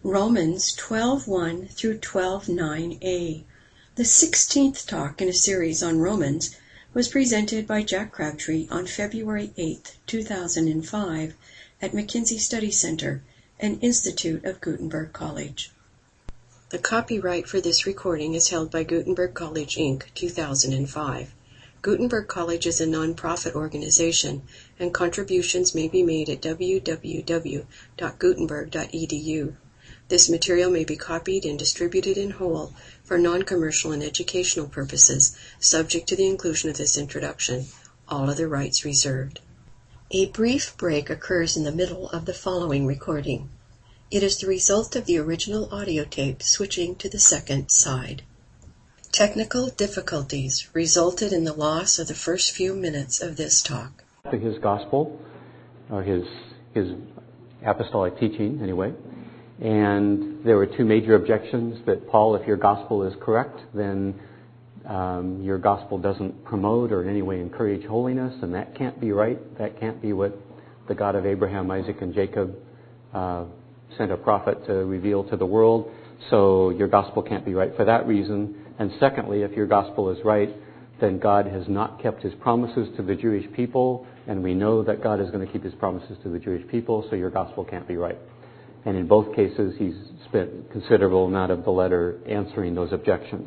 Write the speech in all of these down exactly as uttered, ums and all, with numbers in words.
Romans twelve one through twelve nine a. The sixteenth talk in a series on Romans was presented by Jack Crabtree on February eighth, two thousand five at McKinsey Study Center, an institute of Gutenberg College. The copyright for this recording is held by Gutenberg College, Incorporated, two thousand five. Gutenberg College is a non-profit organization, and contributions may be made at w w w dot gutenberg dot e d u. This material may be copied and distributed in whole for non-commercial and educational purposes, subject to the inclusion of this introduction. All other rights reserved. A brief break occurs in the middle of the following recording. It is the result of the original audio tape switching to the second side. Technical difficulties resulted in the loss of the first few minutes of this talk. His gospel, or his his apostolic teaching, anyway. And there were two major objections that, Paul, if your gospel is correct, then um, your gospel doesn't promote or in any way encourage holiness, and that can't be right. That can't be what the God of Abraham, Isaac, and Jacob uh, sent a prophet to reveal to the world. So your gospel can't be right for that reason. And secondly, if your gospel is right, then God has not kept his promises to the Jewish people, and we know that God is going to keep his promises to the Jewish people, so your gospel can't be right. And in both cases, he's spent a considerable amount of the letter answering those objections.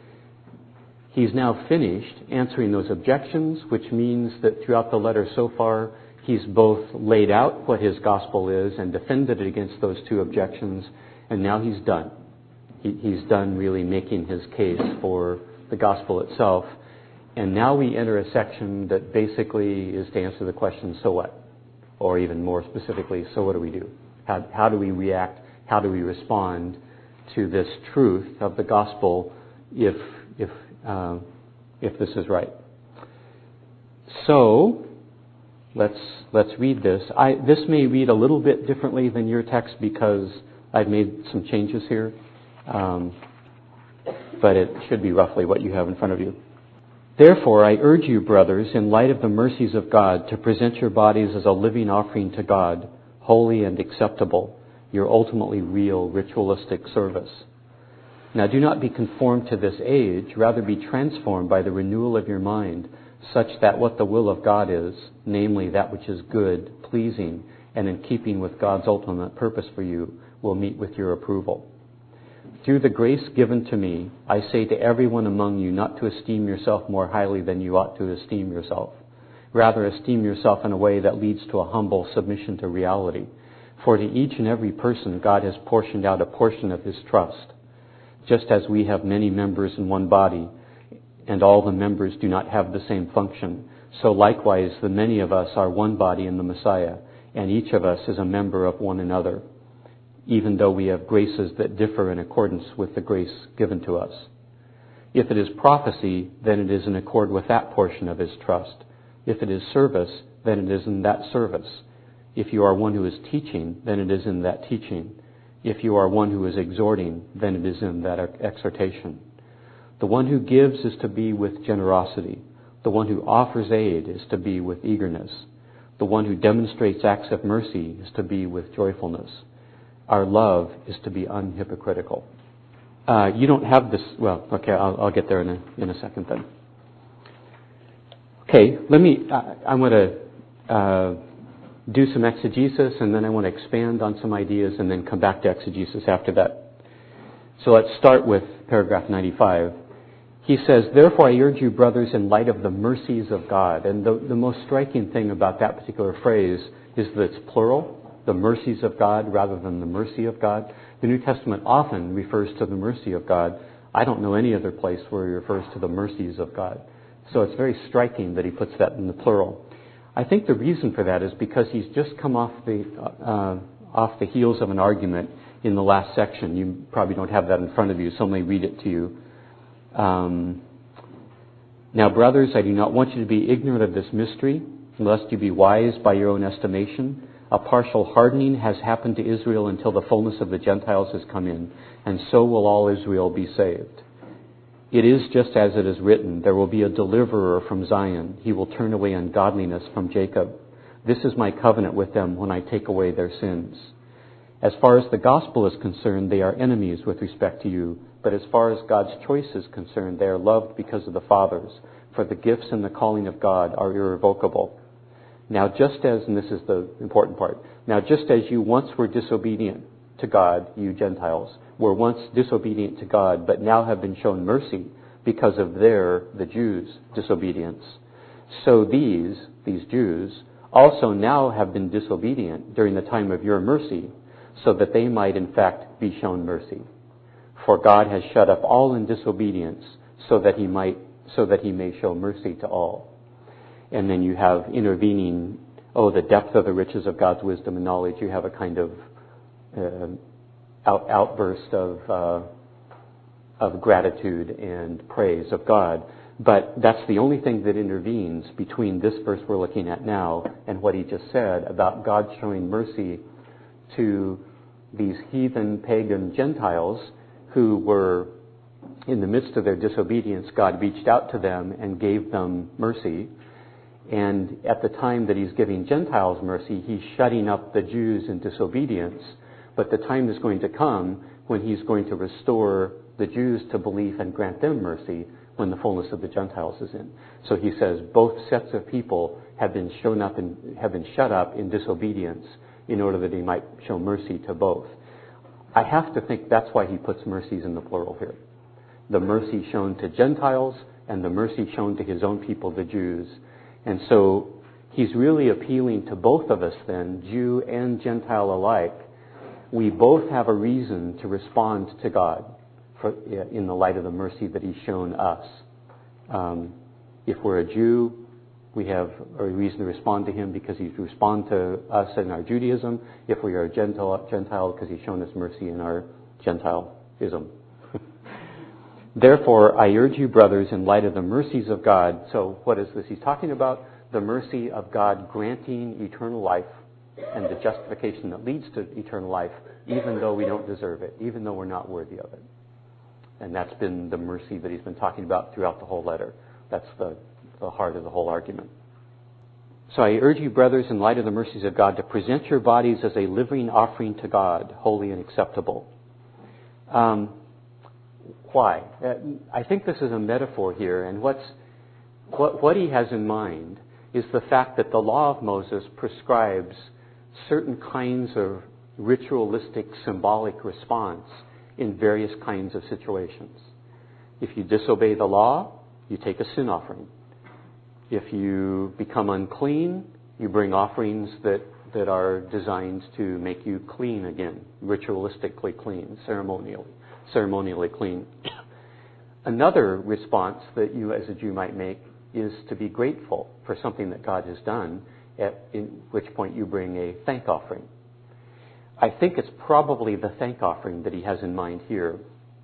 He's now finished answering those objections, which means that throughout the letter so far, he's both laid out what his gospel is and defended it against those two objections, and now he's done. He, he's done really making his case for the gospel itself. And now we enter a section that basically is to answer the question, so what? Or even more specifically, so what do we do? How, how do we react? How do we respond to this truth of the gospel if if uh, if this is right? So let's let's read this. I, this may read a little bit differently than your text because I've made some changes here, um, but it should be roughly what you have in front of you. Therefore, I urge you, brothers, in light of the mercies of God, to present your bodies as a living offering to God, holy and acceptable, your ultimately real ritualistic service. Now do not be conformed to this age, rather be transformed by the renewal of your mind, such that what the will of God is, namely that which is good, pleasing, and in keeping with God's ultimate purpose for you, will meet with your approval. Through the grace given to me, I say to everyone among you not to esteem yourself more highly than you ought to esteem yourself. Rather, esteem yourself in a way that leads to a humble submission to reality. For to each and every person, God has portioned out a portion of his trust. Just as we have many members in one body, and all the members do not have the same function, so likewise the many of us are one body in the Messiah, and each of us is a member of one another, even though we have graces that differ in accordance with the grace given to us. If it is prophecy, then it is in accord with that portion of his trust. If it is service, then it is in that service. If you are one who is teaching, then it is in that teaching. If you are one who is exhorting, then it is in that exhortation. The one who gives is to be with generosity. The one who offers aid is to be with eagerness. The one who demonstrates acts of mercy is to be with joyfulness. Our love is to be unhypocritical. Uh, you don't have this, well, okay, I'll, I'll get there in a, in a second then. Okay, let me, uh, I want to uh, do some exegesis, and then I want to expand on some ideas and then come back to exegesis after that. So let's start with paragraph ninety-five. He says, therefore I urge you, brothers, in light of the mercies of God. And the, the most striking thing about that particular phrase is that it's plural, the mercies of God rather than the mercy of God. The New Testament often refers to the mercy of God. I don't know any other place where he refers to the mercies of God. So it's very striking that he puts that in the plural. I think the reason for that is because he's just come off the uh, off the heels of an argument in the last section. You probably don't have that in front of you, so let me read it to you. Um, now, brothers, I do not want you to be ignorant of this mystery, lest you be wise by your own estimation. A partial hardening has happened to Israel until the fullness of the Gentiles has come in, and so will all Israel be saved. It is just as it is written, there will be a deliverer from Zion. He will turn away ungodliness from Jacob. This is my covenant with them when I take away their sins. As far as the gospel is concerned, they are enemies with respect to you. But as far as God's choice is concerned, they are loved because of the fathers. For the gifts and the calling of God are irrevocable. Now just as, and this is the important part, now just as you once were disobedient to God, you Gentiles, were once disobedient to God, but now have been shown mercy because of their, the Jews' disobedience. So these, these Jews, also now have been disobedient during the time of your mercy, so that they might in fact be shown mercy. For God has shut up all in disobedience, so that he might, so that he may show mercy to all. And then you have intervening, oh, the depth of the riches of God's wisdom and knowledge. You have a kind of uh, out, outburst of uh, of gratitude and praise of God. But that's the only thing that intervenes between this verse we're looking at now and what he just said about God showing mercy to these heathen, pagan Gentiles who were in the midst of their disobedience. God reached out to them and gave them mercy. And at the time that he's giving Gentiles mercy, he's shutting up the Jews in disobedience. But the time is going to come when he's going to restore the Jews to belief and grant them mercy when the fullness of the Gentiles is in. So he says both sets of people have been shown up and have been shut up in disobedience in order that he might show mercy to both. I have to think that's why he puts mercies in the plural here. The mercy shown to Gentiles and the mercy shown to his own people, the Jews. And so he's really appealing to both of us then, Jew and Gentile alike. We both have a reason to respond to God for, in the light of the mercy that he's shown us. Um, if we're a Jew, we have a reason to respond to him because he's respond to us in our Judaism. If we are a Gentile, Gentile because he's shown us mercy in our Gentileism. Therefore, I urge you, brothers, in light of the mercies of God. So what is this he's talking about? The mercy of God granting eternal life and the justification that leads to eternal life, even though we don't deserve it, even though we're not worthy of it. And that's been the mercy that he's been talking about throughout the whole letter. That's the, the heart of the whole argument. So I urge you, brothers, in light of the mercies of God, to present your bodies as a living offering to God, holy and acceptable. Um, Why? I think this is a metaphor here, and what's, what, what he has in mind is the fact that the law of Moses prescribes certain kinds of ritualistic, symbolic response in various kinds of situations. If you disobey the law, you take a sin offering. If you become unclean, you bring offerings that, that are designed to make you clean again, ritualistically clean, ceremonially. ceremonially clean. Another response that you as a Jew might make is to be grateful for something that God has done, at in which point you bring a thank offering. I think it's probably the thank offering that he has in mind here.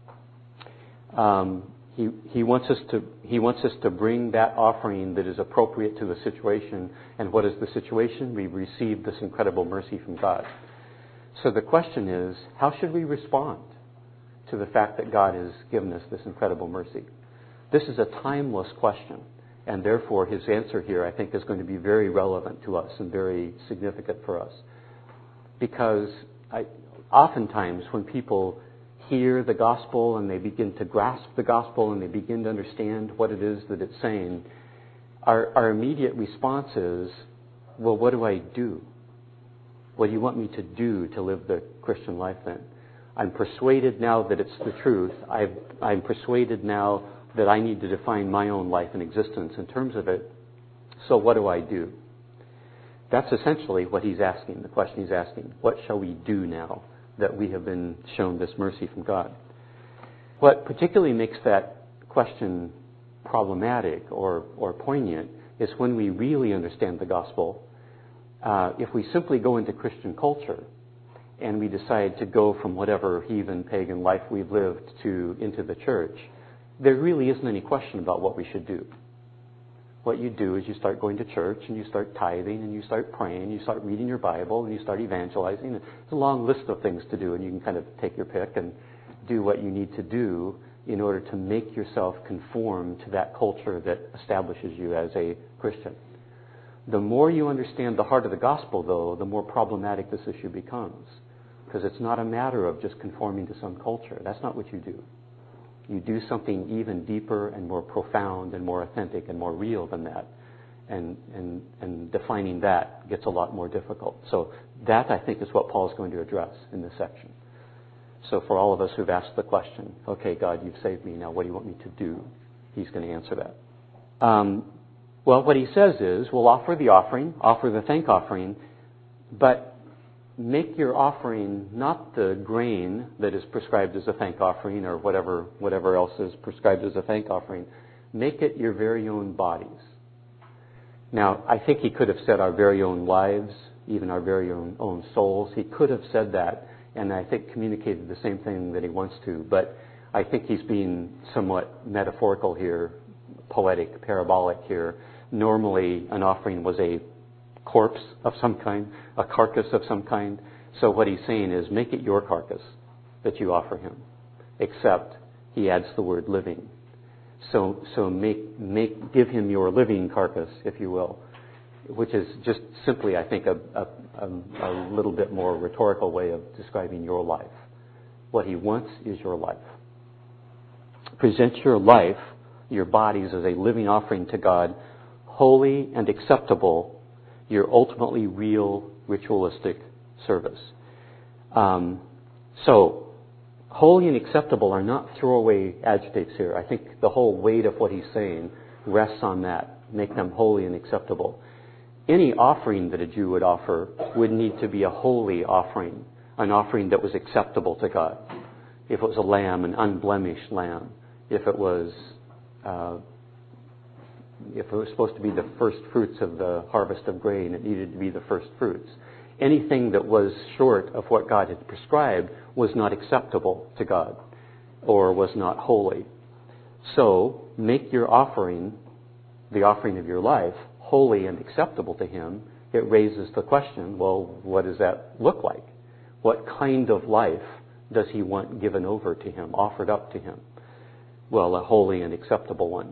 Um, he, he wants us to he wants us to bring that offering that is appropriate to the situation. And what is the situation? We've received this incredible mercy from God. So the question is, how should we respond to the fact that God has given us this incredible mercy? This is a timeless question, and therefore his answer here, I think, is going to be very relevant to us and very significant for us. Because I, oftentimes when people hear the gospel and they begin to grasp the gospel and they begin to understand what it is that it's saying, our, our immediate response is, well, what do I do? What do you want me to do to live the Christian life then? I'm persuaded now that it's the truth. I've, I'm persuaded now that I need to define my own life and existence in terms of it. So what do I do? That's essentially what he's asking, the question he's asking. What shall we do now that we have been shown this mercy from God? What particularly makes that question problematic or, or poignant is when we really understand the gospel. Uh, if we simply go into Christian culture and we decide to go from whatever heathen, pagan life we've lived to into the church, there really isn't any question about what we should do. What you do is you start going to church and you start tithing and you start praying, you start reading your Bible and you start evangelizing. It's a long list of things to do, and you can kind of take your pick and do what you need to do in order to make yourself conform to that culture that establishes you as a Christian. The more you understand the heart of the gospel, though, the more problematic this issue becomes. Because it's not a matter of just conforming to some culture. That's not what you do. You do something even deeper and more profound and more authentic and more real than that. And, and, and defining that gets a lot more difficult. So that, I think, is what Paul's going to address in this section. So for all of us who've asked the question, okay, God, you've saved me, now what do you want me to do? He's going to answer that. Um, well, what he says is, we'll offer the offering, offer the thank offering, but make your offering not the grain that is prescribed as a thank offering or whatever, whatever else is prescribed as a thank offering. Make it your very own bodies. Now, I think he could have said our very own lives, even our very own, own souls. He could have said that, and I think communicated the same thing that he wants to. But I think he's being somewhat metaphorical here, poetic, parabolic here. Normally, an offering was a corpse of some kind, a carcass of some kind. So what he's saying is, make it your carcass that you offer him. Except, he adds the word living. So, so make, make, give him your living carcass, if you will, which is just simply, I think, a, a, a, a little bit more rhetorical way of describing your life. What he wants is your life. Present your life, your bodies, as a living offering to God, holy and acceptable, your ultimately real ritualistic service. Um, so, holy and acceptable are not throwaway adjectives here. I think the whole weight of what he's saying rests on that. Make them holy and acceptable. Any offering that a Jew would offer would need to be a holy offering, an offering that was acceptable to God. If it was a lamb, an unblemished lamb. If it was, uh, if it was supposed to be the first fruits of the harvest of grain, it needed to be the first fruits. Anything that was short of what God had prescribed was not acceptable to God or was not holy. So, make your offering, the offering of your life, holy and acceptable to Him. It raises the question, well, what does that look like? What kind of life does He want given over to Him, offered up to Him? Well, a holy and acceptable one.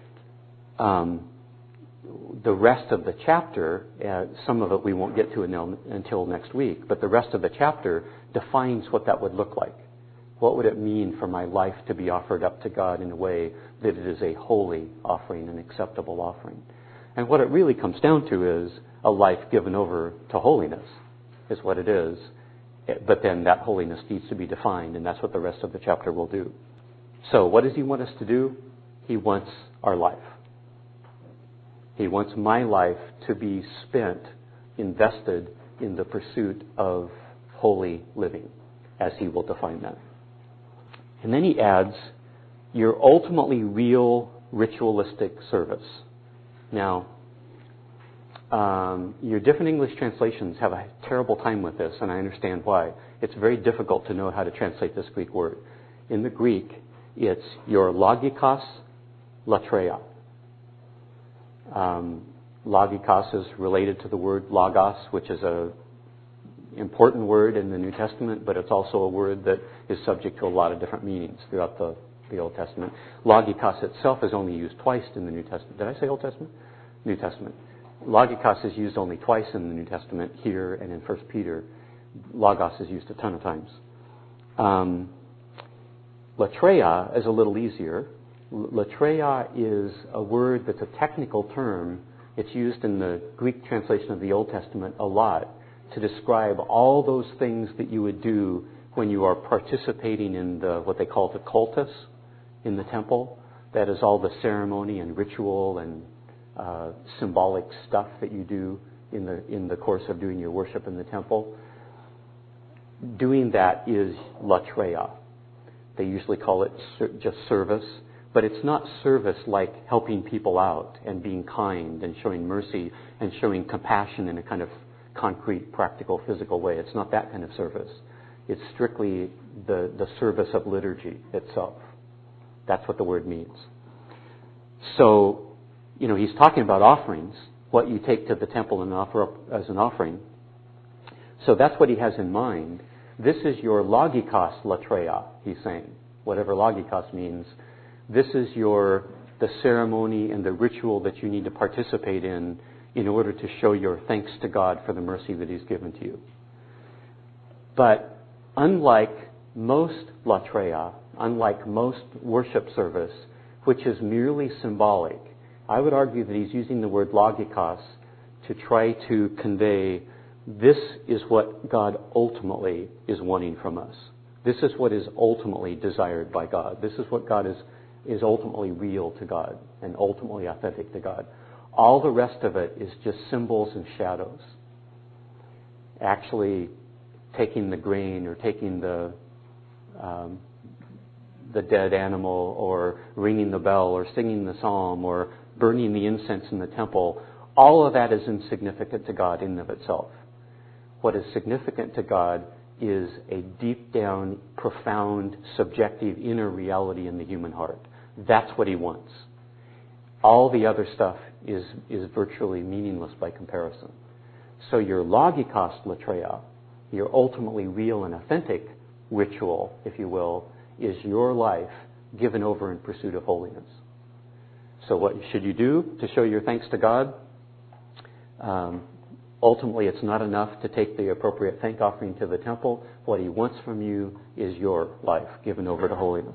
Um, The rest of the chapter, uh, some of it we won't get to until next week, but the rest of the chapter defines what that would look like. What would it mean for my life to be offered up to God in a way that it is a holy offering, an acceptable offering? And what it really comes down to is a life given over to holiness, is what it is. But then that holiness needs to be defined, and that's what the rest of the chapter will do. So what does He want us to do? He wants our life. He wants my life to be spent, invested in the pursuit of holy living, as He will define that. And then he adds, your ultimately real ritualistic service. Now, um, your different English translations have a terrible time with this, and I understand why. It's very difficult to know how to translate this Greek word. In the Greek, it's your logikos latreia. Um, logikos is related to the word logos, which is a important word in the New Testament, but it's also a word that is subject to a lot of different meanings throughout the, the Old Testament. Logikos itself is only used twice in the New Testament. Did I say Old Testament? New Testament. Logikos is used only twice in the New Testament, here and in First Peter. Logos is used a ton of times. Um, latreia is a little easier. Latreia is a word that's a technical term. It's used in the Greek translation of the Old Testament a lot to describe all those things that you would do when you are participating in the what they call the cultus in the temple. That is all the ceremony and ritual and uh, symbolic stuff that you do in the in the course of doing your worship in the temple. Doing that is latreia. They usually call it ser- just service. But it's not service like helping people out and being kind and showing mercy and showing compassion in a kind of concrete, practical, physical way. It's not that kind of service. It's strictly the, the service of liturgy itself. That's what the word means. So, you know, he's talking about offerings, what you take to the temple and offer up as an offering. So that's what he has in mind. This is your logikos latreia, he's saying. Whatever logikos means. This is your the ceremony and the ritual that you need to participate in in order to show your thanks to God for the mercy that He's given to you. But unlike most latreia, unlike most worship service, which is merely symbolic, I would argue that he's using the word logikos to try to convey this is what God ultimately is wanting from us. This is what is ultimately desired by God. This is what God is, is ultimately real to God and ultimately authentic to God. All the rest of it is just symbols and shadows. Actually taking the grain or taking the um, the dead animal or ringing the bell or singing the psalm or burning the incense in the temple, all of that is insignificant to God in and of itself. What is significant to God is a deep down, profound, subjective inner reality in the human heart. That's what he wants. All the other stuff is, is virtually meaningless by comparison. So your logikos latreia, your ultimately real and authentic ritual, if you will, is your life given over in pursuit of holiness. So what should you do to show your thanks to God? Um, ultimately, it's not enough to take the appropriate thank offering to the temple. What he wants from you is your life given over to holiness.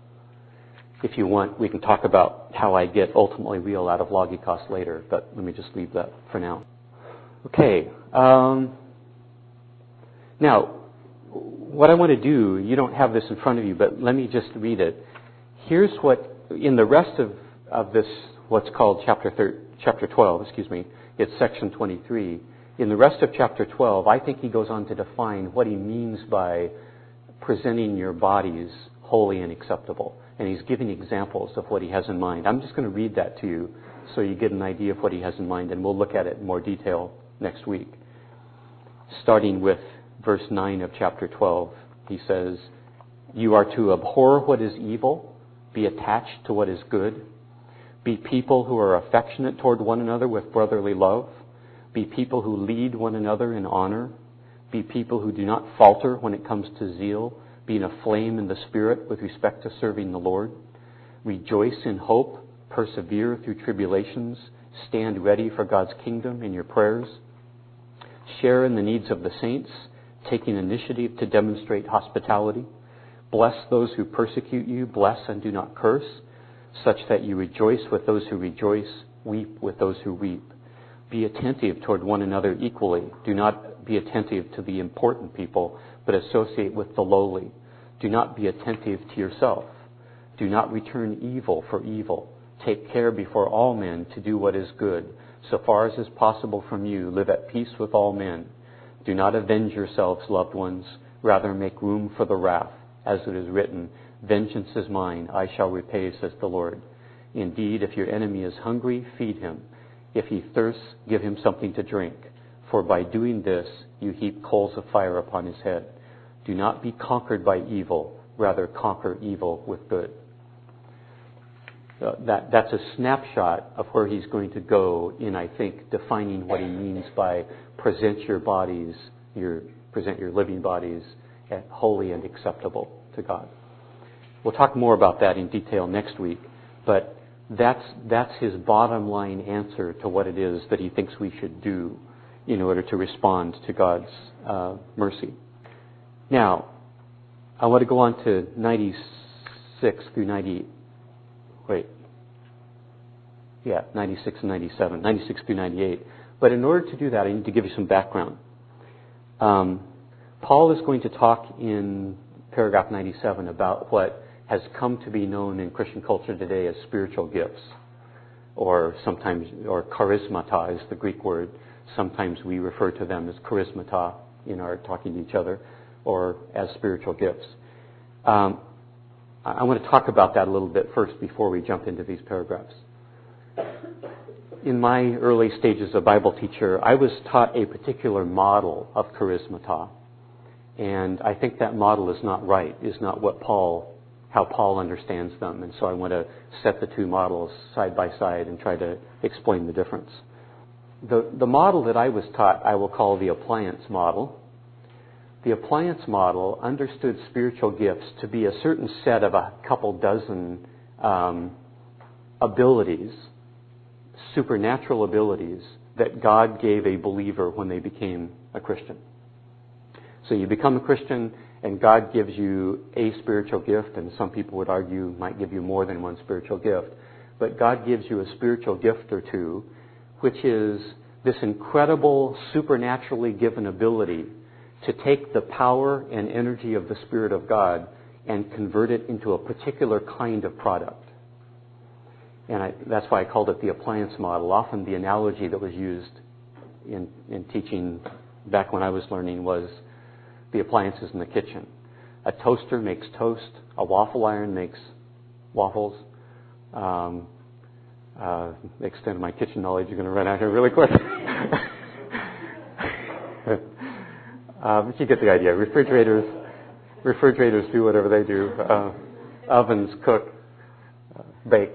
If you want, we can talk about how I get ultimately real out of logikos later, but let me just leave that for now. Okay. Um, now, what I want to do, you don't have this in front of you, but let me just read it. Here's what, in the rest of, of this, what's called chapter thir- chapter twelve, excuse me, it's section twenty-three. In the rest of chapter twelve, I think he goes on to define what he means by presenting your bodies holy and acceptable. And he's giving examples of what he has in mind. I'm just going to read that to you so you get an idea of what he has in mind, and we'll look at it in more detail next week. Starting with verse nine of chapter twelve, he says, "You are to abhor what is evil, be attached to what is good, be people who are affectionate toward one another with brotherly love, be people who lead one another in honor, be people who do not falter when it comes to zeal, being aflame in the Spirit with respect to serving the Lord, rejoice in hope, persevere through tribulations, stand ready for God's kingdom in your prayers, share in the needs of the saints, taking initiative to demonstrate hospitality, bless those who persecute you, bless and do not curse, such that you rejoice with those who rejoice, weep with those who weep. Be attentive toward one another equally. Do not be attentive to the important people, but associate with the lowly. Do not be attentive to yourself. Do not return evil for evil. Take care before all men to do what is good. So far as is possible from you, live at peace with all men. Do not avenge yourselves, loved ones. Rather make room for the wrath, as it is written, 'Vengeance is mine, I shall repay,' says the Lord. Indeed, if your enemy is hungry, feed him. If he thirsts, give him something to drink. For by doing this, you heap coals of fire upon his head. Do not be conquered by evil. Rather, conquer evil with good." Uh, that, that's a snapshot of where he's going to go in, I think, defining what he means by present your bodies, your present your living bodies, at holy and acceptable to God. We'll talk more about that in detail next week, but that's that's his bottom line answer to what it is that he thinks we should do in order to respond to God's uh, mercy. Now, I want to go on to ninety-six through ninety. Wait. Yeah, ninety-six and ninety-seven, ninety-six through ninety-eight. But in order to do that, I need to give you some background. Um, Paul is going to talk in paragraph ninety-seven about what has come to be known in Christian culture today as spiritual gifts, or sometimes, or charismata is the Greek word. Sometimes we refer to them as charismata in our talking to each other, or as spiritual gifts. Um, I want to talk about that a little bit first before we jump into these paragraphs. In my early stages of Bible teacher, I was taught a particular model of charismata, and I think that model is not right, is not what Paul, how Paul understands them, and so I want to set the two models side by side and try to explain the difference. The, the model that I was taught, I will call the appliance model. The appliance model understood spiritual gifts to be a certain set of a couple dozen um, abilities, supernatural abilities, that God gave a believer when they became a Christian. So you become a Christian, And God gives you a spiritual gift, and some people would argue might give you more than one spiritual gift. But God gives you a spiritual gift or two, which is this incredible, supernaturally given ability to take the power and energy of the Spirit of God and convert it into a particular kind of product. And I, that's why I called it the appliance model. Often the analogy that was used in, in teaching back when I was learning was the appliances in the kitchen. A toaster makes toast. A waffle iron makes waffles. Um, uh, the extent of my kitchen knowledge is going to run out here really quick. uh, but you get the idea. Refrigerators, refrigerators do whatever they do. Uh, ovens cook, uh, bake.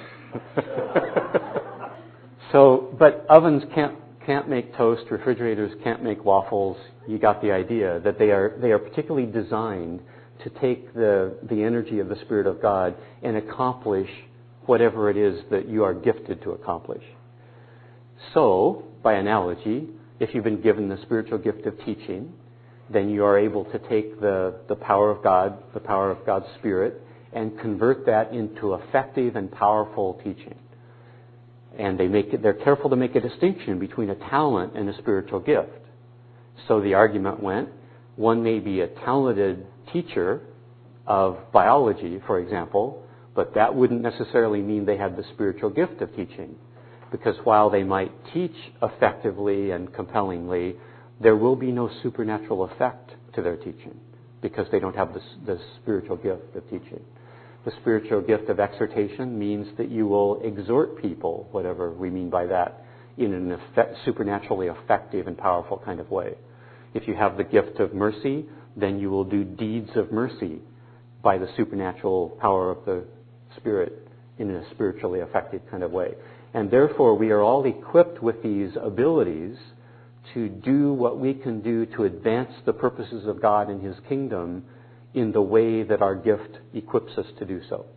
So, but ovens can't can't make toast. Refrigerators can't make waffles. You got the idea that they are they are particularly designed to take the the energy of the Spirit of God and accomplish whatever it is that you are gifted to accomplish. So, by analogy, if you've been given the spiritual gift of teaching, then you are able to take the the power of God, the power of God's Spirit, and convert that into effective and powerful teaching. And they make it, they're careful to make a distinction between a talent and a spiritual gift. So the argument went, one may be a talented teacher of biology, for example, but that wouldn't necessarily mean they had the spiritual gift of teaching. Because while they might teach effectively and compellingly, there will be no supernatural effect to their teaching because they don't have the, the spiritual gift of teaching. The spiritual gift of exhortation means that you will exhort people, whatever we mean by that, in an effect, supernaturally effective and powerful kind of way. If you have the gift of mercy, then you will do deeds of mercy by the supernatural power of the Spirit in a spiritually effective kind of way. And therefore, we are all equipped with these abilities to do what we can do to advance the purposes of God and His kingdom in the way that our gift equips us to do so.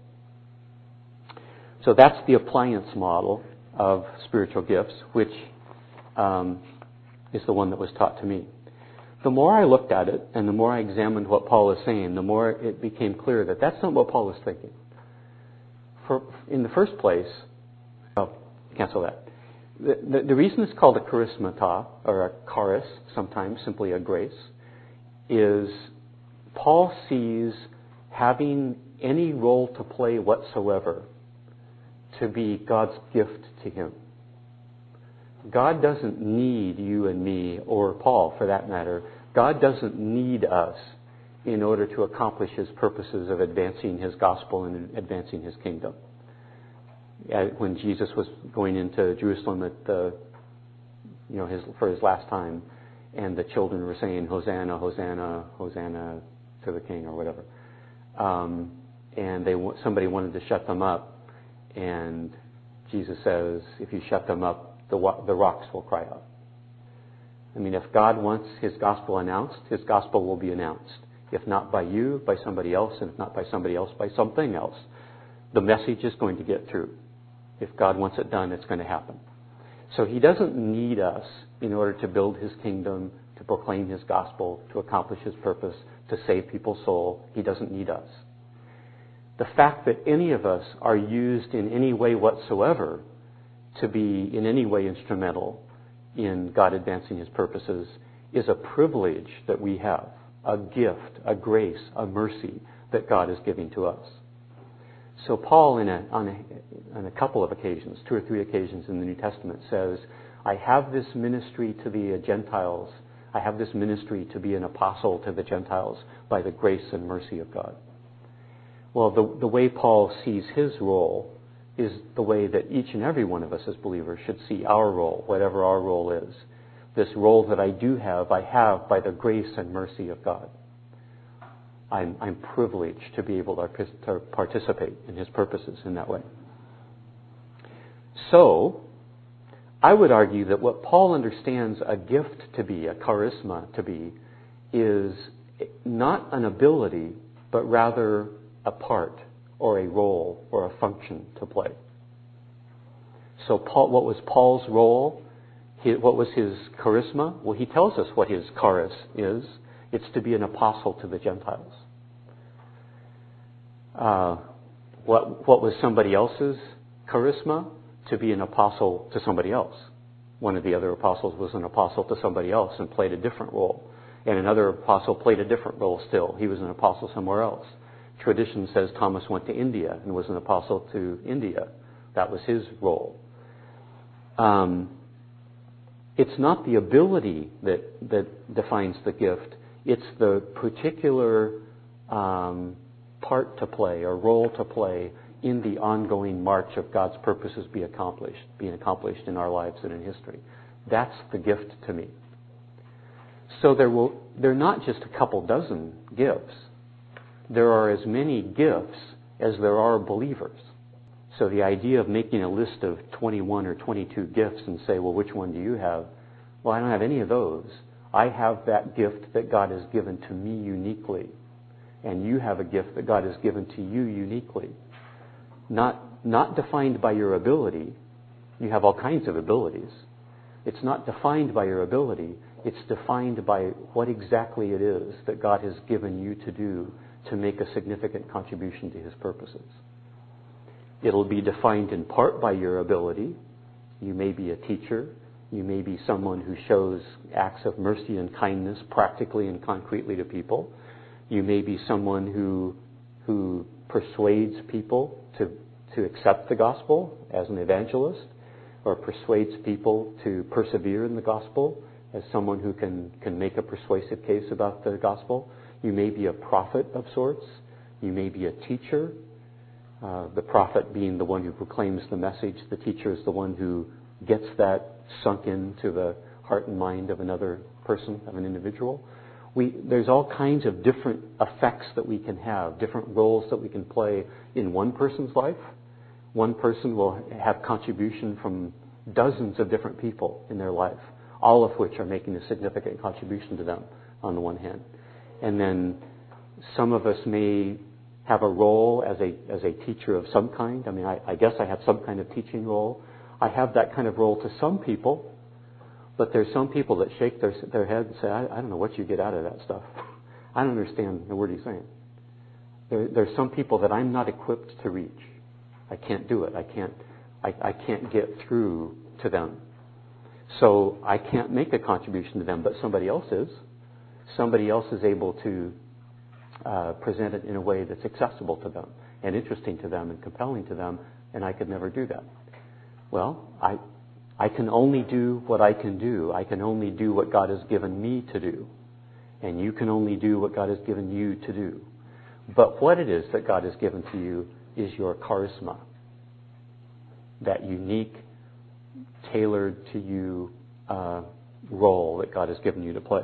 So that's the appliance model of spiritual gifts, which um, is the one that was taught to me. The more I looked at it and the more I examined what Paul is saying, the more it became clear that that's not what Paul is thinking. For, in the first place, oh, cancel that. The, the, the reason it's called a charismata, or a charis, sometimes simply a grace, is Paul sees having any role to play whatsoever to be God's gift to him. God doesn't need you and me, or Paul for that matter. God doesn't need us in order to accomplish His purposes of advancing His gospel and advancing His kingdom. When Jesus was going into Jerusalem at the, you know, his, for his last time, and the children were saying, Hosanna, Hosanna, Hosanna to the King, or whatever. Um, and they somebody wanted to shut them up, and Jesus says, if you shut them up, the, the rocks will cry out. I mean, if God wants His gospel announced, His gospel will be announced. If not by you, by somebody else, and if not by somebody else, by something else. The message is going to get through. If God wants it done, it's going to happen. So He doesn't need us in order to build His kingdom, to proclaim His gospel, to accomplish His purpose, to save people's soul. He doesn't need us. The fact that any of us are used in any way whatsoever to be in any way instrumental in God advancing His purposes is a privilege that we have, a gift, a grace, a mercy that God is giving to us. So Paul, in a, on, a, on a couple of occasions, two or three occasions in the New Testament, says, I have this ministry to the Gentiles. I have this ministry to be an apostle to the Gentiles by the grace and mercy of God. Well, the, the way Paul sees his role is the way that each and every one of us as believers should see our role, whatever our role is. This role that I do have, I have by the grace and mercy of God. I'm, I'm privileged to be able to, to participate in His purposes in that way. So, I would argue that what Paul understands a gift to be, a charisma to be, is not an ability, but rather a part or a role or a function to play. So Paul, what was Paul's role? He, what was his charisma? Well, he tells us what his charis is. It's to be an apostle to the Gentiles. Uh, what, what was somebody else's charisma? To be an apostle to somebody else. One of the other apostles was an apostle to somebody else and played a different role. And another apostle played a different role still. He was an apostle somewhere else. Tradition says Thomas went to India and was an apostle to India. That was his role. Um, it's not the ability that, that defines the gift. It's the particular um, part to play or role to play in the ongoing march of God's purposes be accomplished, being accomplished in our lives and in history. That's the gift to me. So there will, there are not just a couple dozen gifts. There are as many gifts as there are believers. So the idea of making a list of twenty-one or twenty-two gifts and say, well, which one do you have? Well, I don't have any of those. I have that gift that God has given to me uniquely. And you have a gift that God has given to you uniquely. Not, not defined by your ability. You have all kinds of abilities. It's not defined by your ability. It's defined by what exactly it is that God has given you to do to make a significant contribution to His purposes. It'll be defined in part by your ability. You may be a teacher. You may be someone who shows acts of mercy and kindness practically and concretely to people. You may be someone who who persuades people to, to accept the gospel as an evangelist, or persuades people to persevere in the gospel as someone who can, can make a persuasive case about the gospel. You may be a prophet of sorts. You may be a teacher. Uh, the prophet being the one who proclaims the message. The teacher is the one who gets that sunk into the heart and mind of another person, of an individual. We, there's all kinds of different effects that we can have, different roles that we can play in one person's life. One person will have contribution from dozens of different people in their life, all of which are making a significant contribution to them on the one hand. And then some of us may have a role as a as a teacher of some kind. I mean, I, I guess I have some kind of teaching role. I have that kind of role to some people. But there's some people that shake their their head and say, I, I don't know what you get out of that stuff. I don't understand the word he's saying. There, there's some people that I'm not equipped to reach. I can't do it. I can't I, I can't get through to them. So I can't make a contribution to them, but somebody else is. Somebody else is able to uh, present it in a way that's accessible to them and interesting to them and compelling to them, and I could never do that. Well, I I can only do what I can do. I can only do what God has given me to do. And you can only do what God has given you to do. But what it is that God has given to you is your charisma. That unique, tailored to you uh, role that God has given you to play.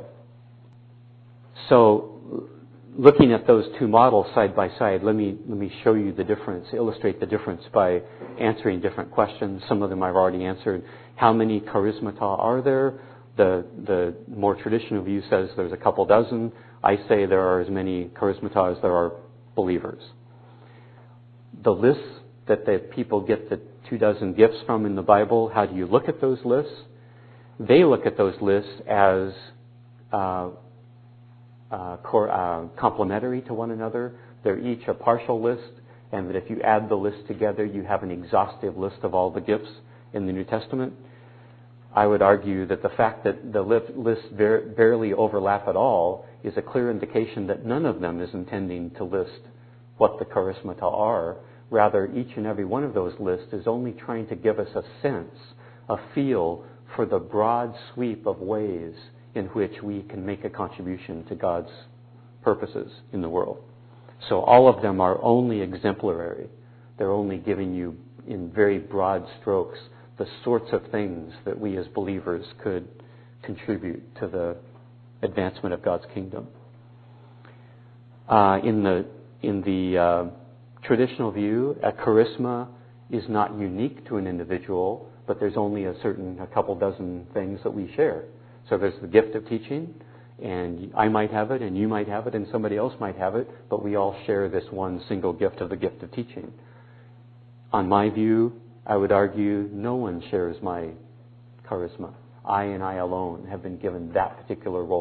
So, looking at those two models side by side, let me let me show you the difference, illustrate the difference by answering different questions. Some of them I've already answered. How many charismata are there? The the more traditional view says there's a couple dozen. I say there are as many charismata as there are believers. The lists that the people get the two dozen gifts from in the Bible, how do you look at those lists? They look at those lists as uh, uh, cor- uh, complementary to one another. They're each a partial list, and that if you add the lists together, you have an exhaustive list of all the gifts in the New Testament. I would argue that the fact that the lists barely overlap at all is a clear indication that none of them is intending to list what the charismata are. Rather, each and every one of those lists is only trying to give us a sense, a feel for the broad sweep of ways in which we can make a contribution to God's purposes in the world. So all of them are only exemplary. They're only giving you, in very broad strokes, the sorts of things that we as believers could contribute to the advancement of God's kingdom. Uh, in the in the uh, traditional view, a charisma is not unique to an individual, but there's only a certain, a couple dozen things that we share. So there's the gift of teaching, and I might have it, and you might have it, and somebody else might have it, but we all share this one single gift of the gift of teaching. On my view, I would argue no one shares my charisma. I and I alone have been given that particular role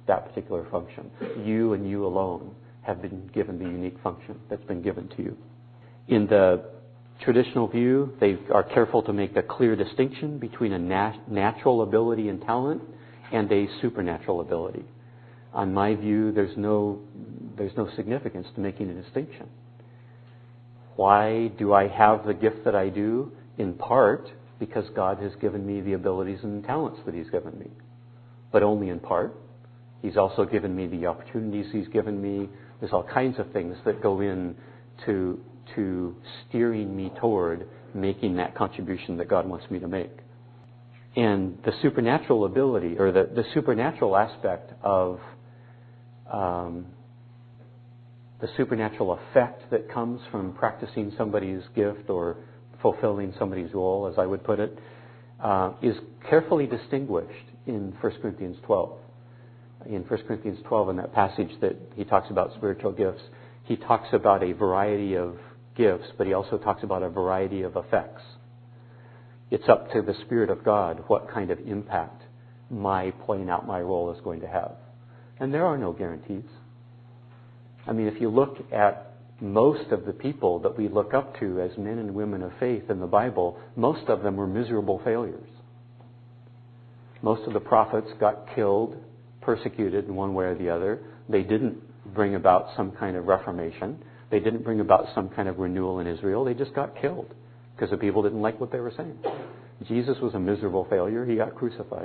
that particular function. You and you alone have been given the unique function that's been given to you. In the traditional view, they are careful to make a clear distinction between a nat- natural ability and talent and a supernatural ability. On my view, there's no there's no significance to making a distinction. Why do I have the gift that I do? In part, because God has given me the abilities and talents that He's given me. But only in part. He's also given me the opportunities He's given me. There's all kinds of things that go in to, to steering me toward making that contribution that God wants me to make. And the supernatural ability, or the, the supernatural aspect of um, the supernatural effect that comes from practicing somebody's gift or fulfilling somebody's role, as I would put it, uh, is carefully distinguished in First Corinthians twelve. In First Corinthians twelve, in that passage that he talks about spiritual gifts, he talks about a variety of gifts, but he also talks about a variety of effects. It's up to the Spirit of God what kind of impact my playing out my role is going to have. And there are no guarantees. I mean, if you look at most of the people that we look up to as men and women of faith in the Bible, most of them were miserable failures. Most of the prophets got killed, persecuted in one way or the other. They didn't bring about some kind of reformation. They didn't bring about some kind of renewal in Israel. They just got killed because the people didn't like what they were saying. Jesus was a miserable failure. He got crucified.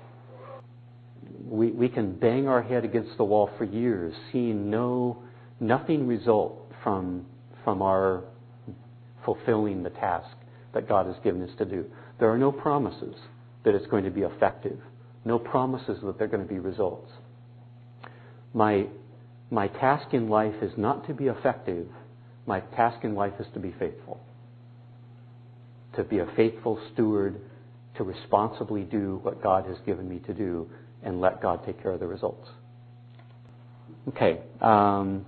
We we can bang our head against the wall for years, seeing no nothing result from from our fulfilling the task that God has given us to do. There are no promises that it's going to be effective. No promises that there are going to be results. My my task in life is not to be effective. My task in life is to be faithful. To be a faithful steward, to responsibly do what God has given me to do, and let God take care of the results. Okay. Um,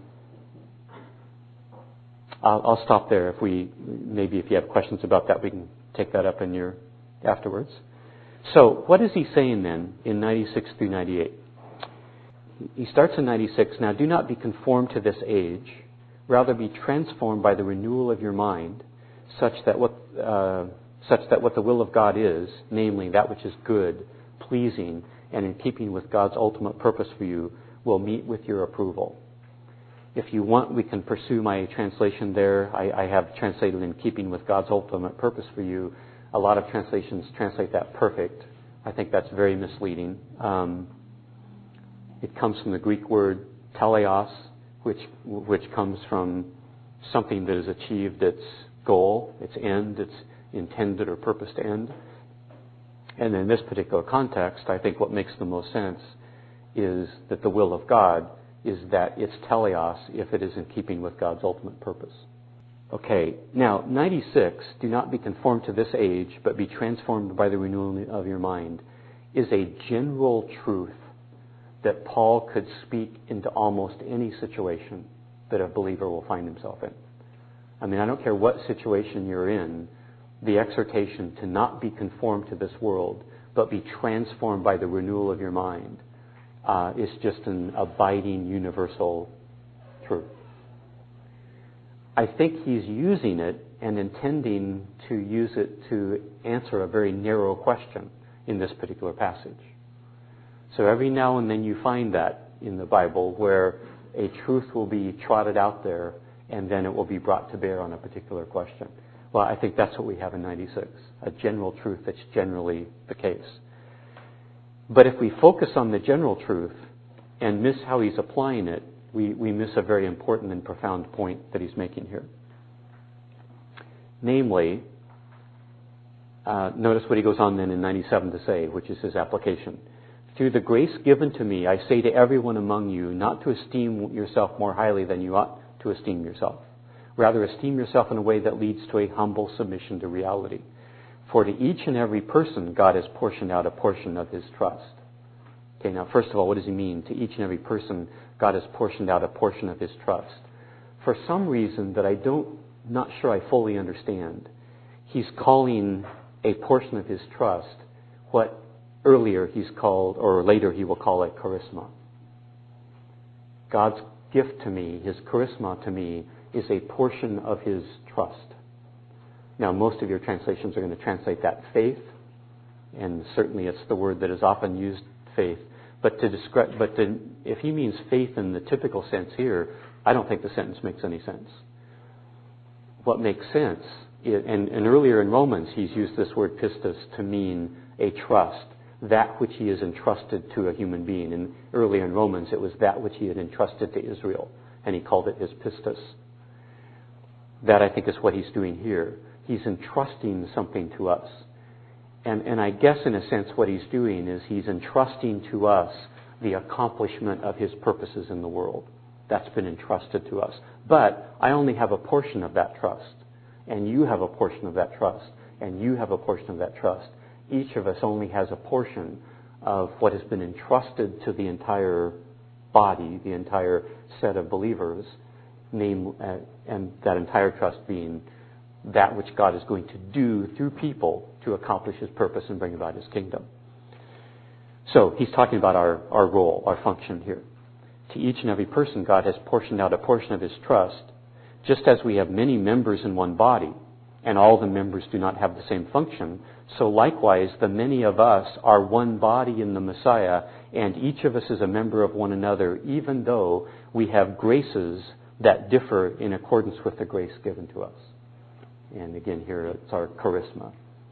I'll, I'll stop there. If we maybe if you have questions about that, we can take that up in your afterwards. So, what is he saying then in ninety-six through ninety-eight? He starts in ninety-six. Now, do not be conformed to this age, rather be transformed by the renewal of your mind, such that what uh, such that what the will of God is, namely that which is good, pleasing, and in keeping with God's ultimate purpose for you, will meet with your approval. If you want, we can pursue my translation there. I, I have translated in keeping with God's ultimate purpose for you. A lot of translations translate that perfect. I think that's very misleading. Um, it comes from the Greek word teleos, which which comes from something that has achieved its goal, its end, its intended or purposed end. And in this particular context, I think what makes the most sense is that the will of God is that it's teleos if it is in keeping with God's ultimate purpose. Okay, now, ninety-six, do not be conformed to this age, but be transformed by the renewal of your mind, is a general truth that Paul could speak into almost any situation that a believer will find himself in. I mean, I don't care what situation you're in, the exhortation to not be conformed to this world, but be transformed by the renewal of your mind, uh, is just an abiding universal truth. I think he's using it and intending to use it to answer a very narrow question in this particular passage. So every now and then you find that in the Bible where a truth will be trotted out there and then it will be brought to bear on a particular question. Well, I think that's what we have in ninety-six, a general truth that's generally the case. But if we focus on the general truth and miss how he's applying it, we, we miss a very important and profound point that he's making here. Namely, uh, notice what he goes on then in ninety-seven to say, which is his application. Through the grace given to me, I say to everyone among you not to esteem yourself more highly than you ought to esteem yourself. Rather, esteem yourself in a way that leads to a humble submission to reality. For to each and every person, God has portioned out a portion of his trust. Okay, now, first of all, what does he mean? To each and every person, God has portioned out a portion of his trust. For some reason that I don't, not sure I fully understand, he's calling a portion of his trust what earlier he's called, or later he will call it charisma. God's gift to me, His charisma to me, is a portion of His trust. Now, most of your translations are going to translate that faith, and certainly it's the word that is often used, faith. But to describe, but to, if he means faith in the typical sense here, I don't think the sentence makes any sense. What makes sense, is, and, and earlier in Romans, he's used this word pistis to mean a trust, that which he has entrusted to a human being. And earlier in Romans, it was that which he had entrusted to Israel, and he called it his pistis. That, I think, is what he's doing here. He's entrusting something to us. And, and I guess, in a sense, what he's doing is he's entrusting to us the accomplishment of his purposes in the world. That's been entrusted to us. But I only have a portion of that trust. And you have a portion of that trust. And you have a portion of that trust. Each of us only has a portion of what has been entrusted to the entire body, the entire set of believers, name, uh, and that entire trust being that which God is going to do through people to accomplish His purpose and bring about His kingdom. So he's talking about our, our role, our function here. To each and every person, God has portioned out a portion of His trust, just as we have many members in one body, and all the members do not have the same function. So likewise, the many of us are one body in the Messiah, and each of us is a member of one another, even though we have graces that differ in accordance with the grace given to us. And again, here it's our charisma.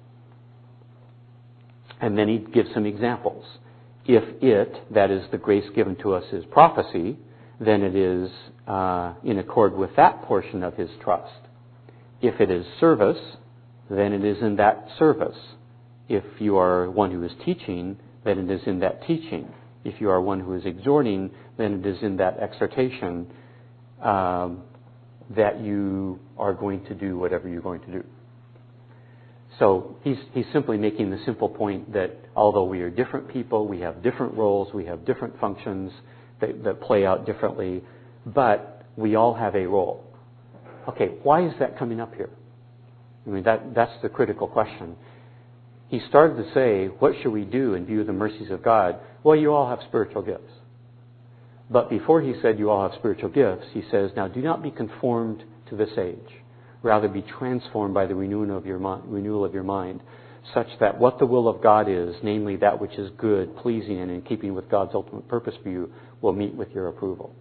And then he gives some examples. If it, that is the grace given to us, is prophecy, then it is uh, in accord with that portion of his trust. If it is service, then it is in that service. If you are one who is teaching, then it is in that teaching. If you are one who is exhorting, then it is in that exhortation um, that you are going to do whatever you're going to do. So he's he's simply making the simple point that although we are different people, we have different roles, we have different functions that, that play out differently, but we all have a role. Okay, why is that coming up here? I mean, that that's the critical question. He started to say, what should we do in view of the mercies of God? Well, you all have spiritual gifts. But before he said you all have spiritual gifts, he says, now do not be conformed to this age. Rather be transformed by the renewal of your mind, renewal of your mind, such that what the will of God is, namely that which is good, pleasing, and in keeping with God's ultimate purpose for you, will meet with your approval.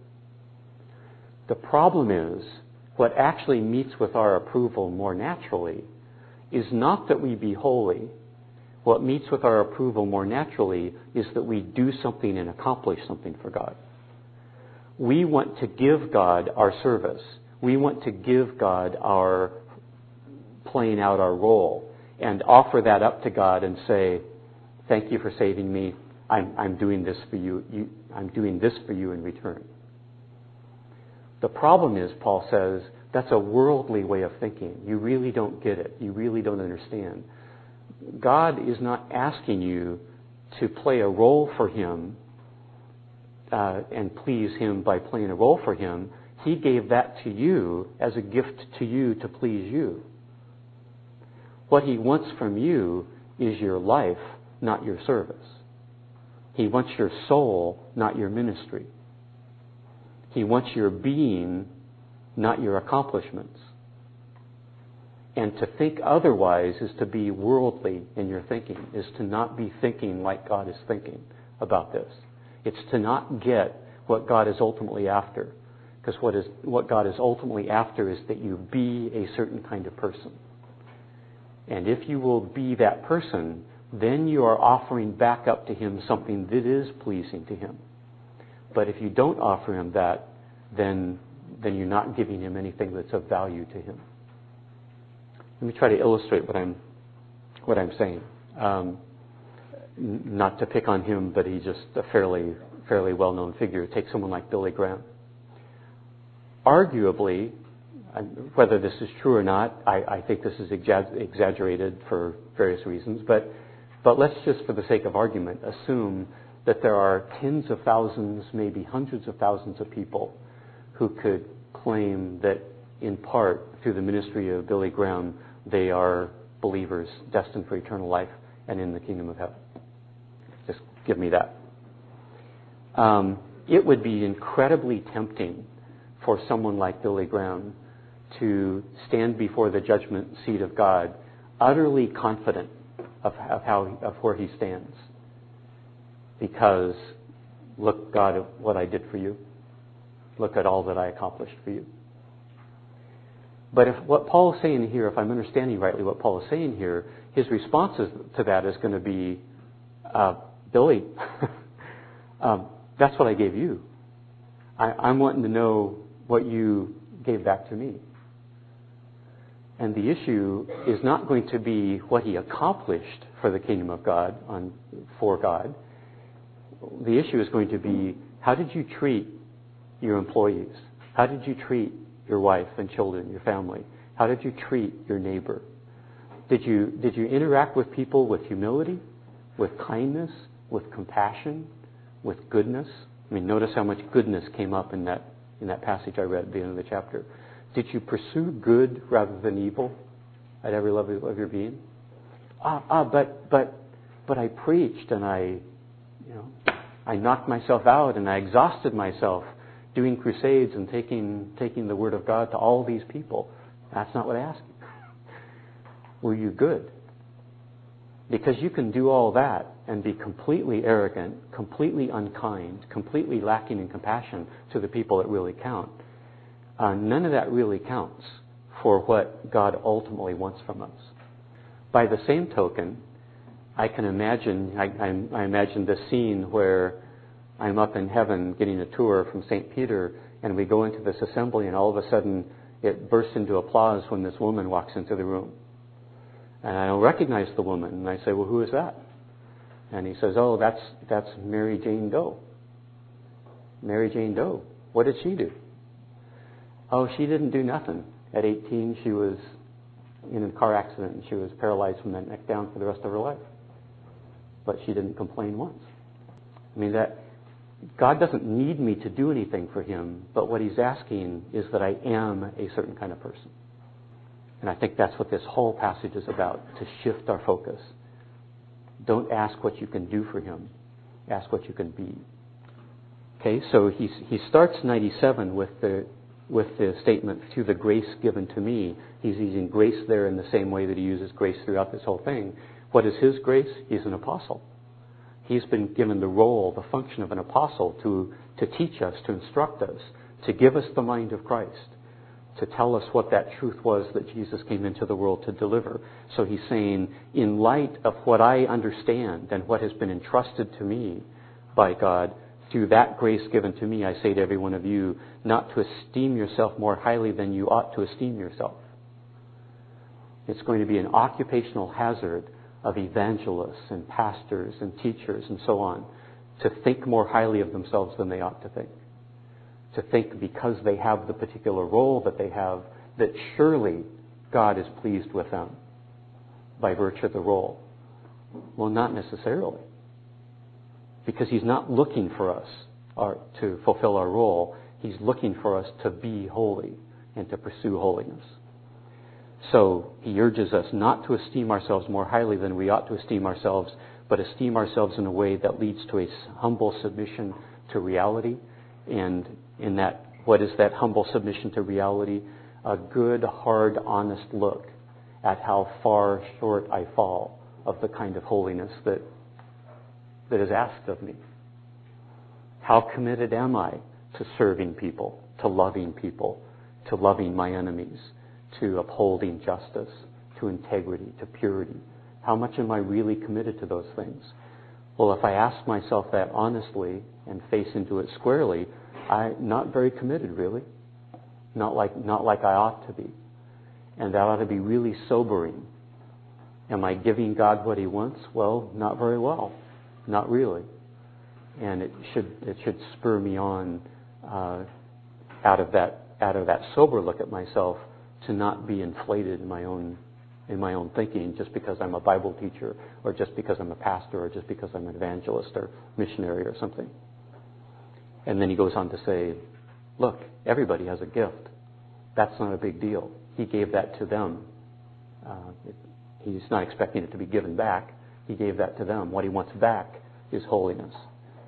The problem is, what actually meets with our approval more naturally is not that we be holy. What meets with our approval more naturally is that we do something and accomplish something for God. We want to give God our service. We want to give God our playing out our role and offer that up to God and say, thank you for saving me. I'm, I'm doing this for you. you. I'm doing this for you in return. The problem is, Paul says, that's a worldly way of thinking. You really don't get it. You really don't understand. God is not asking you to play a role for Him uh, and please Him by playing a role for Him. He gave that to you as a gift to you to please you. What He wants from you is your life, not your service. He wants your soul, not your ministry. He wants your being, not your accomplishments. And to think otherwise is to be worldly in your thinking, is to not be thinking like God is thinking about this. It's to not get what God is ultimately after. Because what is what God is ultimately after is that you be a certain kind of person. And if you will be that person, then you are offering back up to Him something that is pleasing to Him. But if you don't offer Him that, then then you're not giving Him anything that's of value to Him. Let me try to illustrate what I'm what I'm saying. Um, n- not to pick on him, but he's just a fairly fairly well-known figure. Take someone like Billy Graham. Arguably, whether this is true or not, I, I think this is exa- exaggerated for various reasons. But but let's just, for the sake of argument, assume that there are tens of thousands, maybe hundreds of thousands of people who could claim that, in part, through the ministry of Billy Graham, they are believers destined for eternal life and in the kingdom of heaven. Just give me that. Um, it would be incredibly tempting for someone like Billy Graham to stand before the judgment seat of God utterly confident of, of how of where he stands. Because, look, God, at what I did for you. Look at all that I accomplished for you. But if what Paul is saying here, if I'm understanding rightly what Paul is saying here, his response to that is going to be, uh, Billy, um, that's what I gave you. I, I'm wanting to know what you gave back to me. And the issue is not going to be what he accomplished for the kingdom of God, on, for God. The issue is going to be, how did you treat your employees? How did you treat your wife and children, your family? How did you treat your neighbor? Did you, did you interact with people with humility, with kindness, with compassion, with goodness? I mean, notice how much goodness came up in that, in that passage I read at the end of the chapter. Did you pursue good rather than evil at every level of your being? Ah, ah, but, but, but I preached and I, you know, I knocked myself out and I exhausted myself doing crusades and taking, taking the word of God to all these people. That's not what I asked you. Were you good? Because you can do all that and be completely arrogant, completely unkind, completely lacking in compassion to the people that really count. Uh, none of that really counts for what God ultimately wants from us. By the same token, I can imagine, I, I, I imagine this scene where I'm up in heaven getting a tour from Saint Peter, and we go into this assembly, and all of a sudden it bursts into applause when this woman walks into the room. And I don't recognize the woman, and I say, well, who is that? And he says, oh, that's that's Mary Jane Doe. Mary Jane Doe. What did she do? Oh, she didn't do nothing. At eighteen, she was in a car accident, and she was paralyzed from the neck down for the rest of her life. But she didn't complain once. I mean, that God doesn't need me to do anything for him, but what he's asking is that I am a certain kind of person. And I think that's what this whole passage is about, to shift our focus. Don't ask what you can do for him. Ask what you can be. Okay, so he he starts ninety-seven with the with the statement, through the grace given to me. He's using grace there in the same way that he uses grace throughout this whole thing. What is his grace? He's an apostle. He's been given the role, the function of an apostle to, to teach us, to instruct us, to give us the mind of Christ, to tell us what that truth was that Jesus came into the world to deliver. So he's saying, in light of what I understand and what has been entrusted to me by God, through that grace given to me, I say to every one of you, not to esteem yourself more highly than you ought to esteem yourself. It's going to be an occupational hazard of evangelists and pastors and teachers and so on to think more highly of themselves than they ought to think. To think because they have the particular role that they have, that surely God is pleased with them by virtue of the role. Well, not necessarily. Because he's not looking for us our, to fulfill our role. He's looking for us to be holy and to pursue holiness. So he urges us not to esteem ourselves more highly than we ought to esteem ourselves, but esteem ourselves in a way that leads to a humble submission to reality. And in that, what is that humble submission to reality? A good, hard, honest look at how far short I fall of the kind of holiness that that is asked of me. How committed am I to serving people, to loving people, to loving my enemies, to upholding justice, to integrity, to purity? How much am I really committed to those things? Well, if I ask myself that honestly and face into it squarely, I'm not very committed, really. Not like, not like I ought to be. And that ought to be really sobering. Am I giving God what he wants? Well, not very well. Not really. And it should it should spur me on uh, out of that out of that sober look at myself to not be inflated in my own in my own thinking just because I'm a Bible teacher or just because I'm a pastor or just because I'm an evangelist or missionary or something. And then he goes on to say, look, everybody has a gift. That's not a big deal. He gave that to them. Uh, it, he's not expecting it to be given back. He gave that to them. What he wants back is holiness.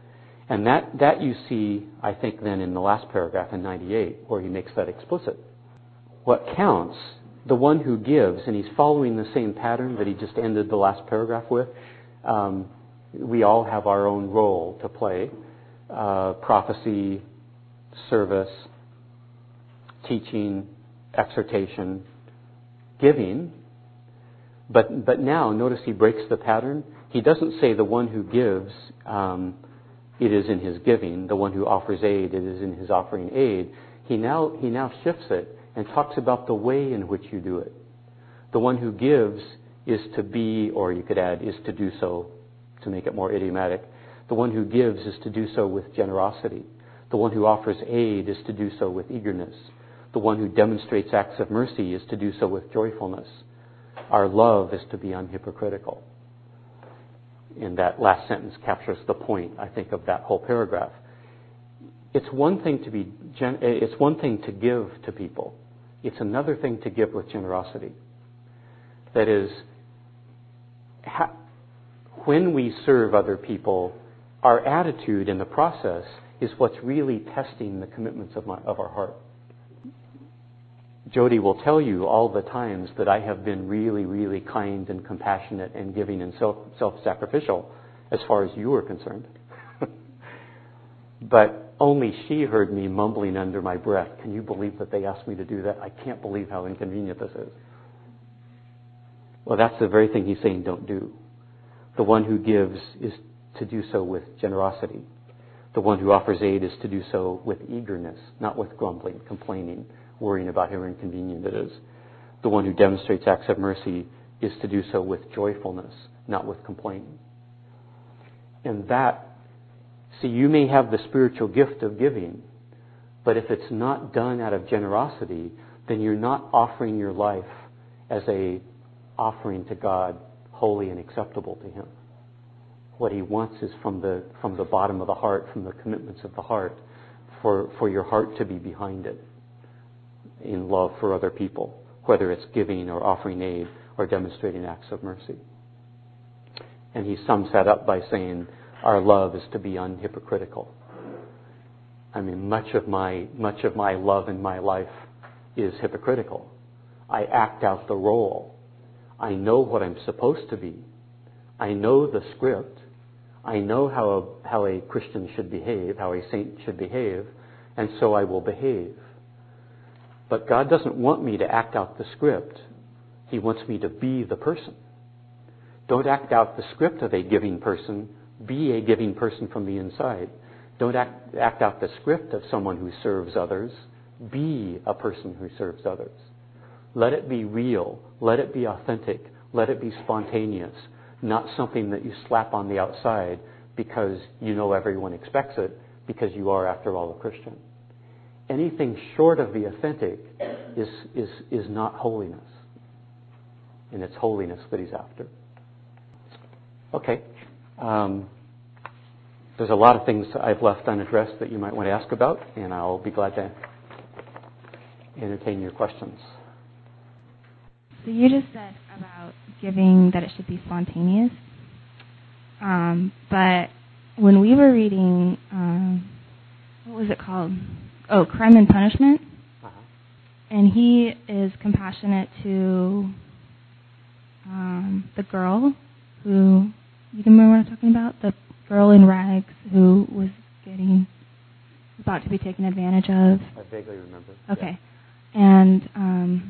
And that, that you see, I think, then in the last paragraph in ninety-eight, where he makes that explicit. What counts, the one who gives, and he's following the same pattern that he just ended the last paragraph with. Um, we all have our own role to play. Uh, prophecy, service, teaching, exhortation, giving. But but now, notice he breaks the pattern. He doesn't say the one who gives, um, it is in his giving. The one who offers aid, it is in his offering aid. He now he now shifts it and talks about the way in which you do it. The one who gives is to be, or you could add, is to do so, to make it more idiomatic. The one who gives is to do so with generosity. The one who offers aid is to do so with eagerness. The one who demonstrates acts of mercy is to do so with joyfulness. Our love is to be unhypocritical. And that last sentence captures the point, I think, of that whole paragraph. It's one thing to be, gen- it's one thing to give to people. It's another thing to give with generosity. That is, ha- when we serve other people, our attitude in the process is what's really testing the commitments of, my, of our heart. Jody will tell you all the times that I have been really, really kind and compassionate and giving and self, self-sacrificial as far as you are concerned. But only she heard me mumbling under my breath, can you believe that they asked me to do that? I can't believe how inconvenient this is. Well, that's the very thing he's saying don't do. The one who gives is to do so with generosity. The one who offers aid is to do so with eagerness, not with grumbling, complaining, worrying about how inconvenient it is. The one who demonstrates acts of mercy is to do so with joyfulness, not with complaining. And that, see, you may have the spiritual gift of giving, but if it's not done out of generosity, then you're not offering your life as a offering to God, holy and acceptable to Him. What He wants is from the from the bottom of the heart, from the commitments of the heart, for, for your heart to be behind it in love for other people, whether it's giving or offering aid or demonstrating acts of mercy. And he sums that up by saying, our love is to be unhypocritical. I mean, much of my much of my love in my life is hypocritical. I act out the role. I know what I'm supposed to be. I know the script. I know how a, how a Christian should behave, how a saint should behave, and so I will behave. But God doesn't want me to act out the script. He wants me to be the person. Don't act out the script of a giving person. Be a giving person from the inside. Don't act, act out the script of someone who serves others. Be a person who serves others. Let it be real. Let it be authentic. Let it be spontaneous. Not something that you slap on the outside because you know everyone expects it, because you are, after all, a Christian. Anything short of the authentic is, is, is not holiness. And it's holiness that he's after. Okay. Um, there's a lot of things I've left unaddressed that you might want to ask about, and I'll be glad to entertain your questions. So you just said about giving that it should be spontaneous. Um, but when we were reading, um, what was it called? Oh, Crime and Punishment. Uh-huh. And he is compassionate to um, the girl who, you remember what I'm talking about? The girl in rags who was getting, about to be taken advantage of. I vaguely remember. Okay. Yeah. And um,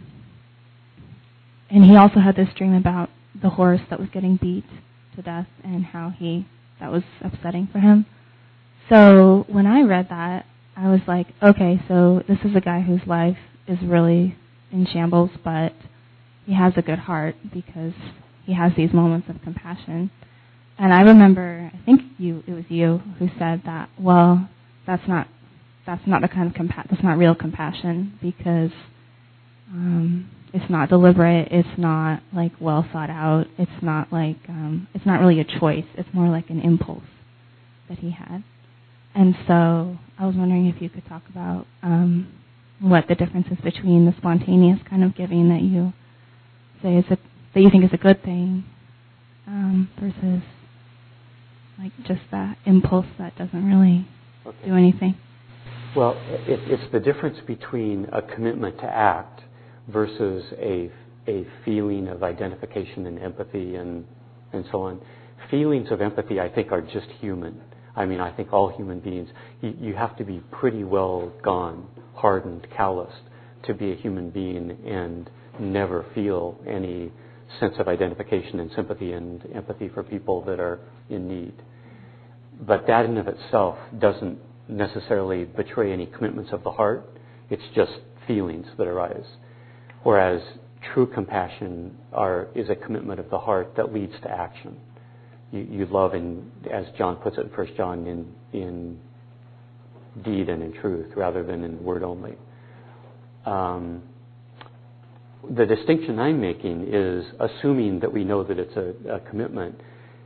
and he also had this dream about the horse that was getting beat to death and how he, that was upsetting for him. So when I read that, I was like, okay, so this is a guy whose life is really in shambles, but he has a good heart because he has these moments of compassion. And I remember, I think you, it was you who said that, well, that's not, that's not the kind of compa- that's not real compassion because um, it's not deliberate, it's not like well thought out, it's not like, um, it's not really a choice, it's more like an impulse that he had. And so I was wondering if you could talk about um, what the difference is between the spontaneous kind of giving that you say is a, that you think is a good thing um, versus like just that impulse that doesn't really Okay. do anything. Well, it, it's the difference between a commitment to act versus a a feeling of identification and empathy and and so on. Feelings of empathy, I think, are just human. I mean, I think all human beings, you, you have to be pretty well gone, hardened, calloused to be a human being and never feel any sense of identification and sympathy and empathy for people that are in need. But that in of itself doesn't necessarily betray any commitments of the heart. It's just feelings that arise. Whereas true compassion are, is a commitment of the heart that leads to action. You, you love, in, as John puts it in First John, in, in deed and in truth rather than in word only. Um, the distinction I'm making is assuming that we know that it's a, a commitment.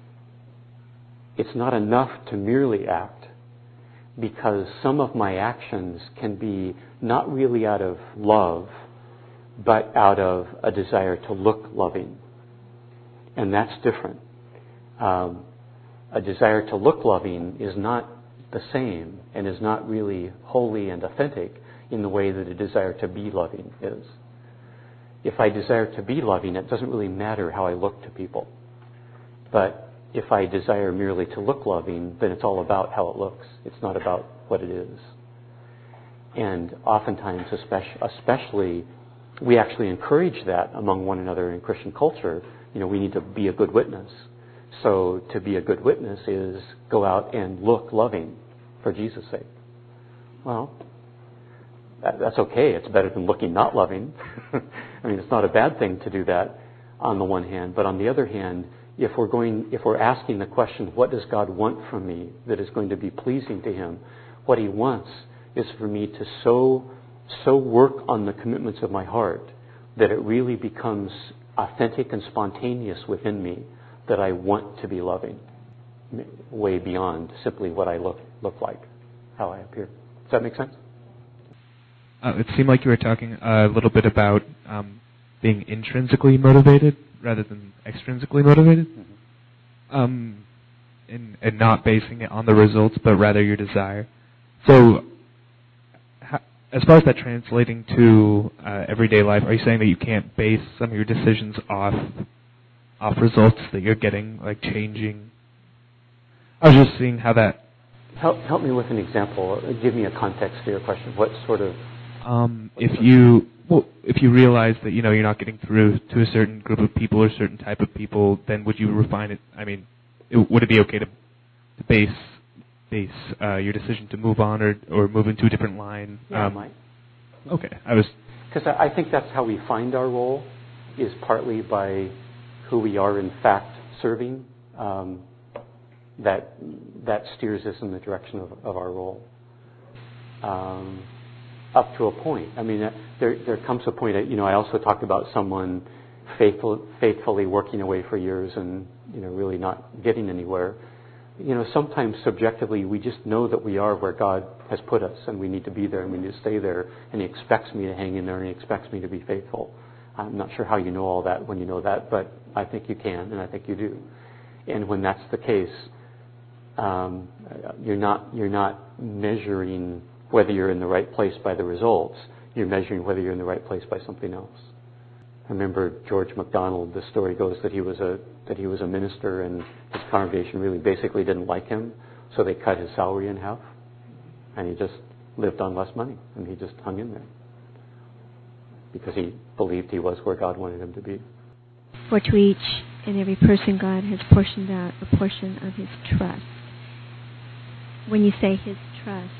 It's not enough to merely act, because some of my actions can be not really out of love, but out of a desire to look loving. And that's different. Um, a desire to look loving is not the same and is not really holy and authentic in the way that a desire to be loving is. If I desire to be loving, it doesn't really matter how I look to people. But if I desire merely to look loving, then it's all about how it looks. It's not about what it is. And oftentimes, especially, we actually encourage that among one another in Christian culture. You know, we need to be a good witness. So to be a good witness is go out and look loving for Jesus' sake. Well, that, that's okay. It's better than looking not loving. I mean, it's not a bad thing to do that on the one hand. But on the other hand, if we're going, if we're asking the question, what does God want from me that is going to be pleasing to Him? What He wants is for me to so, so work on the commitments of my heart that it really becomes authentic and spontaneous within me that I want to be loving, way beyond simply what I look look like, how I appear. Does that make sense? Uh, it seemed like you were talking a little bit about um, being intrinsically motivated rather than extrinsically motivated, mm-hmm. um, and, and not basing it on the results, but rather your desire. So, how, as far as that translating to uh, everyday life, are you saying that you can't base some of your decisions off off results that you're getting, like changing? I was just seeing how that... Help, help me with an example. Give me a context to your question. What sort of... Um, if you well, if you realize that, you know, you're not getting through to a certain group of people or a certain type of people, then would you refine it? I mean, it, would it be okay to, to base base uh, your decision to move on or or move into a different line? Yeah, um, I might. Okay, I was... Because I, I think that's how we find our role, is partly by who we are in fact serving. Um, that that steers us in the direction of, of our role. Um, up to a point. I mean, there there comes a point. You know, I also talked about someone faithful, faithfully working away for years and, you know, really not getting anywhere. You know, sometimes subjectively we just know that we are where God has put us, and we need to be there, and we need to stay there. And He expects me to hang in there, and He expects me to be faithful. I'm not sure how you know all that when you know that, but I think you can, and I think you do. And when that's the case, um, you're not you're not measuring whether you're in the right place by the results. You're measuring whether you're in the right place by something else. I remember George MacDonald. The story goes that he was a that he was a minister, and his congregation really basically didn't like him, so they cut his salary in half, and he just lived on less money, and he just hung in there because he believed he was where God wanted him to be. For to each and every person, God has portioned out a portion of His trust. When you say His trust,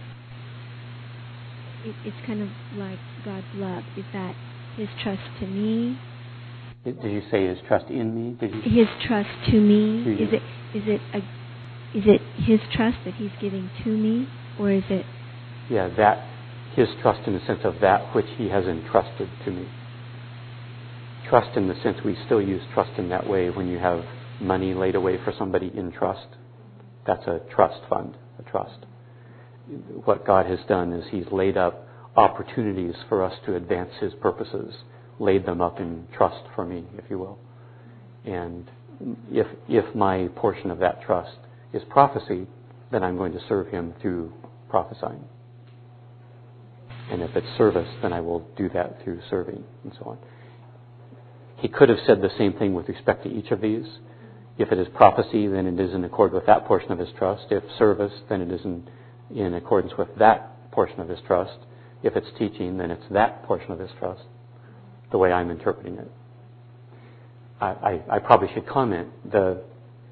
it, it's kind of like God's love. Is that His trust to me? Did you say His trust in me? Did you? His trust to me. To is it is it a, is it His trust that He's giving to me, or is it? Yeah, that His trust in the sense of that which He has entrusted to me. Trust in the sense we still use trust in that way when you have money laid away for somebody in trust. That's a trust fund, a trust. What God has done is He's laid up opportunities for us to advance His purposes, laid them up in trust for me, if you will. And if if my portion of that trust is prophecy, then I'm going to serve him through prophesying. And if it's service, then I will do that through serving, and so on. He could have said the same thing with respect to each of these. If it is prophecy, then it is in accord with that portion of his trust. If service, then it is in, in accordance with that portion of his trust. If it's teaching, then it's that portion of his trust, the way I'm interpreting it. I, I, I probably should comment, the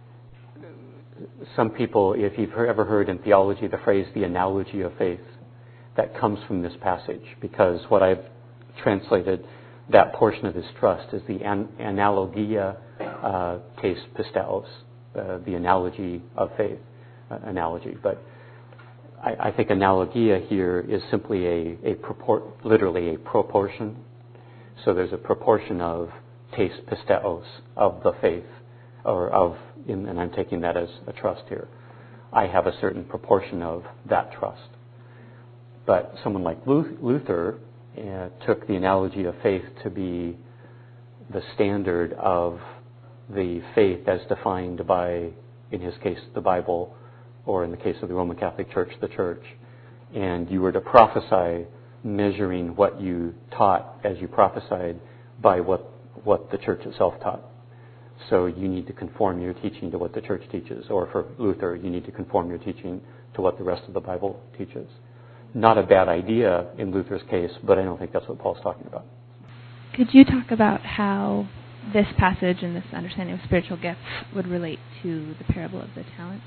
some people, if you've ever heard in theology the phrase, the analogy of faith, that comes from this passage, because what I've translated that portion of his trust is the an, analogia uh, tes pisteos, uh, the analogy of faith, uh, analogy. But I, I think analogia here is simply a, a propor- literally a proportion. So there's a proportion of tes pisteos, of the faith, or of, in, and I'm taking that as a trust here. I have a certain proportion of that trust. But someone like Luther uh, took the analogy of faith to be the standard of the faith as defined by, in his case, the Bible, or in the case of the Roman Catholic Church, the Church. And you were to prophesy measuring what you taught as you prophesied by what, what the Church itself taught. So you need to conform your teaching to what the Church teaches. Or for Luther, you need to conform your teaching to what the rest of the Bible teaches. Not a bad idea in Luther's case, but I don't think that's what Paul's talking about. Could you talk about how this passage and this understanding of spiritual gifts would relate to the parable of the talents?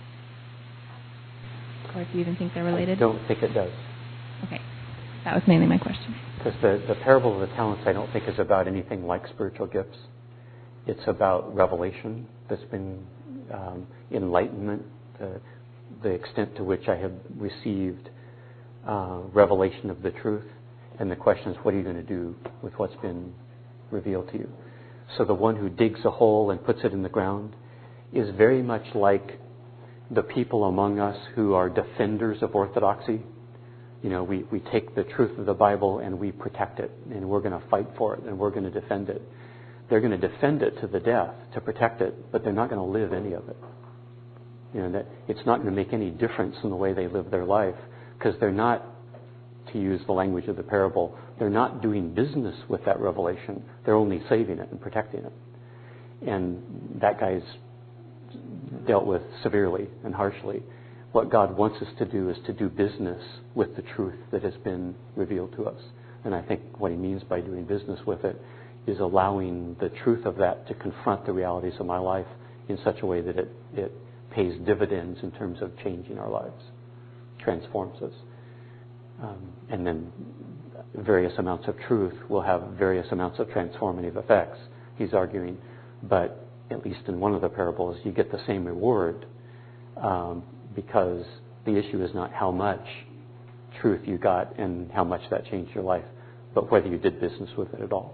Or if you even think they're related? I don't think it does. Okay. That was mainly my question. Because the, the parable of the talents I don't think is about anything like spiritual gifts. It's about revelation that's been um, enlightenment, the, the extent to which I have received uh, revelation of the truth. And the question is, what are you going to do with what's been revealed to you? So the one who digs a hole and puts it in the ground is very much like the people among us who are defenders of orthodoxy. You know, we, we take the truth of the Bible and we protect it, and we're going to fight for it, and we're going to defend it. They're going to defend it to the death to protect it, but they're not going to live any of it. You know, that it's not going to make any difference in the way they live their life, because they're not, to use the language of the parable, they're not doing business with that revelation. They're only saving it and protecting it. And that guy's dealt with severely and harshly. What God wants us to do is to do business with the truth that has been revealed to us. And I think what he means by doing business with it is allowing the truth of that to confront the realities of my life in such a way that it, it pays dividends in terms of changing our lives, transforms us. Um, and then various amounts of truth will have various amounts of transformative effects, he's arguing. But at least in one of the parables, you get the same reward um, because the issue is not how much truth you got and how much that changed your life, but whether you did business with it at all.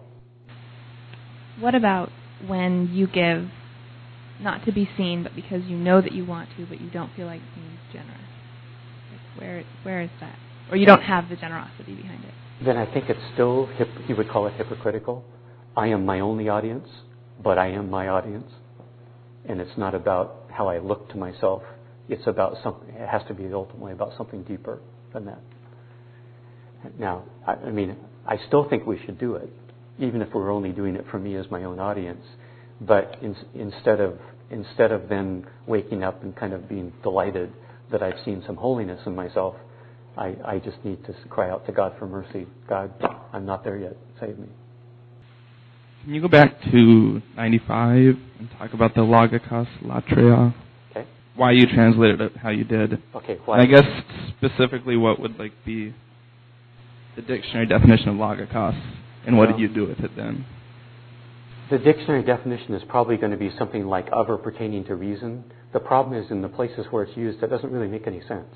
What about when you give not to be seen, but because you know that you want to, but you don't feel like being generous? Like where where is that? Or you don't have the generosity behind it? Then I think it's still, hip, he would call it hypocritical. I am my only audience, but I am my audience. And it's not about how I look to myself. It's about something, it has to be ultimately about something deeper than that. Now, I, I mean, I still think we should do it, even if we're only doing it for me as my own audience. But in, instead of instead of then waking up and kind of being delighted that I've seen some holiness in myself, I, I just need to cry out to God for mercy. God, I'm not there yet. Save me. Can you go back to ninety-five and talk about the logikos latria? Okay. Why you translated it how you did? Okay. Why? And I guess specifically, what would like be the dictionary definition of logikos, and what well, did you do with it then? The dictionary definition is probably going to be something like of or pertaining to reason. The problem is in the places where it's used, it doesn't really make any sense.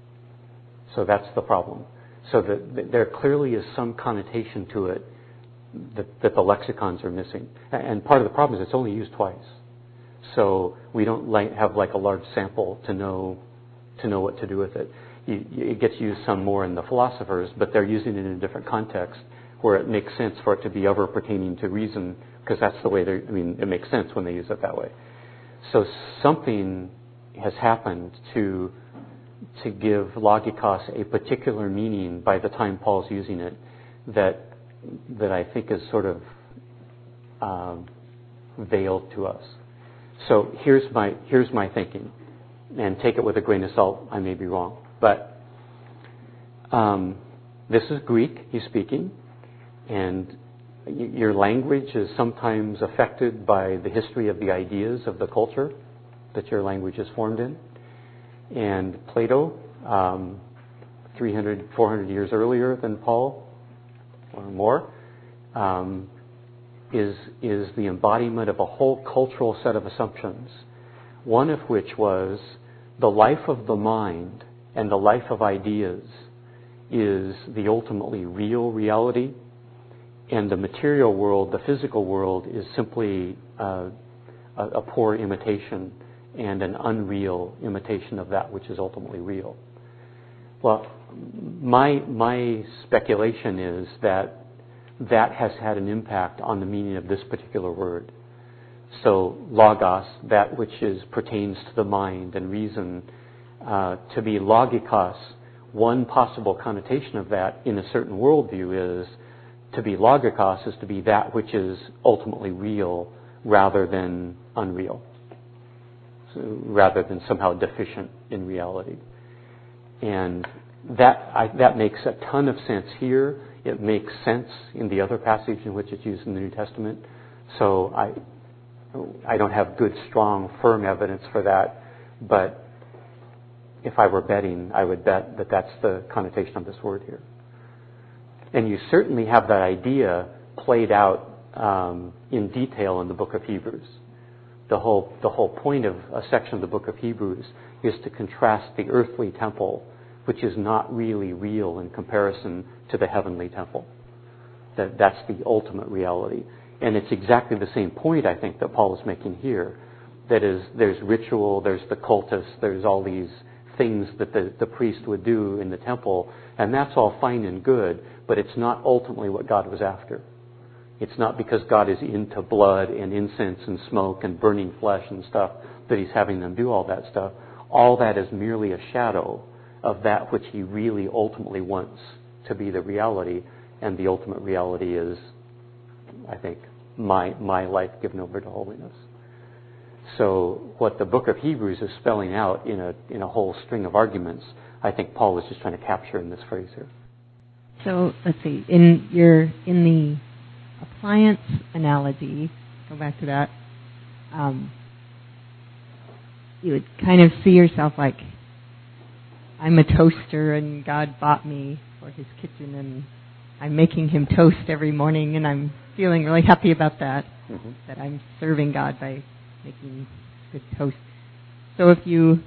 So that's the problem. So that there clearly is some connotation to it that, that the lexicons are missing. And part of the problem is it's only used twice. So we don't like, have like a large sample to know to know what to do with it. You, it gets used some more in the philosophers, but they're using it in a different context where it makes sense for it to be ever pertaining to reason, because that's the way they I mean, it makes sense when they use it that way. So something has happened to to give logikos a particular meaning by the time Paul's using it that that I think is sort of um, veiled to us. So here's my here's my thinking, and take it with a grain of salt. I may be wrong, but um, this is Greek he's speaking, and y- your language is sometimes affected by the history of the ideas of the culture that your language is formed in. And Plato, um, three hundred, four hundred years earlier than Paul, or more, um, is is the embodiment of a whole cultural set of assumptions, one of which was the life of the mind and the life of ideas is the ultimately real reality, and the material world, the physical world, is simply uh, a, a poor imitation and an unreal imitation of that which is ultimately real. Well, my my speculation is that that has had an impact on the meaning of this particular word. So logos, that which is pertains to the mind and reason, uh, to be logikos, one possible connotation of that in a certain worldview is to be logikos is to be that which is ultimately real rather than unreal, so, rather than somehow deficient in reality. And that I, that makes a ton of sense here. It makes sense in the other passage in which it's used in the New Testament. So I I don't have good, strong, firm evidence for that, but if I were betting, I would bet that that's the connotation of this word here. And you certainly have that idea played out um, in detail in the book of Hebrews. The whole the whole point of a section of the book of Hebrews is to contrast the earthly temple, which is not really real in comparison to the heavenly temple. That that's the ultimate reality. And it's exactly the same point, I think, that Paul is making here. That is, there's ritual, there's the cultus, there's all these things that the, the priest would do in the temple, and that's all fine and good, but it's not ultimately what God was after. It's not because God is into blood and incense and smoke and burning flesh and stuff that he's having them do all that stuff. All that is merely a shadow of that which he really ultimately wants to be the reality, and the ultimate reality is, I think, my my life given over to holiness. So what the book of Hebrews is spelling out in a in a whole string of arguments, I think Paul was just trying to capture in this phrase here. So let's see, in your in the appliance analogy, go back to that, um, you would kind of see yourself like, I'm a toaster and God bought me for his kitchen and I'm making him toast every morning and I'm feeling really happy about that, mm-hmm. that I'm serving God by making good toast. So if you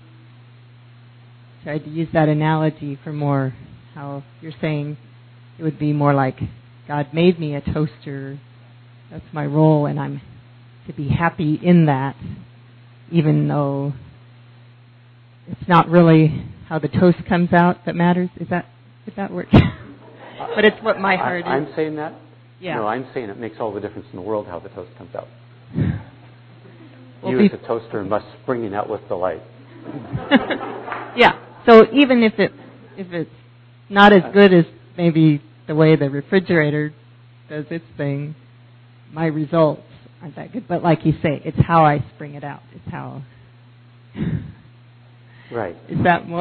tried to use that analogy for more how you're saying, it would be more like God made me a toaster, that's my role, and I'm to be happy in that, even though it's not really how the toast comes out that matters. Is that, did that work? But it's what my heart I, is. I'm saying that? Yeah. No, I'm saying it makes all the difference in the world how the toast comes out. Well, you as a toaster must spring it out with delight. Yeah. So even if it if it's not as good as maybe the way the refrigerator does its thing, my results aren't that good. But like you say, it's how I spring it out. It's how. Right. Is that more?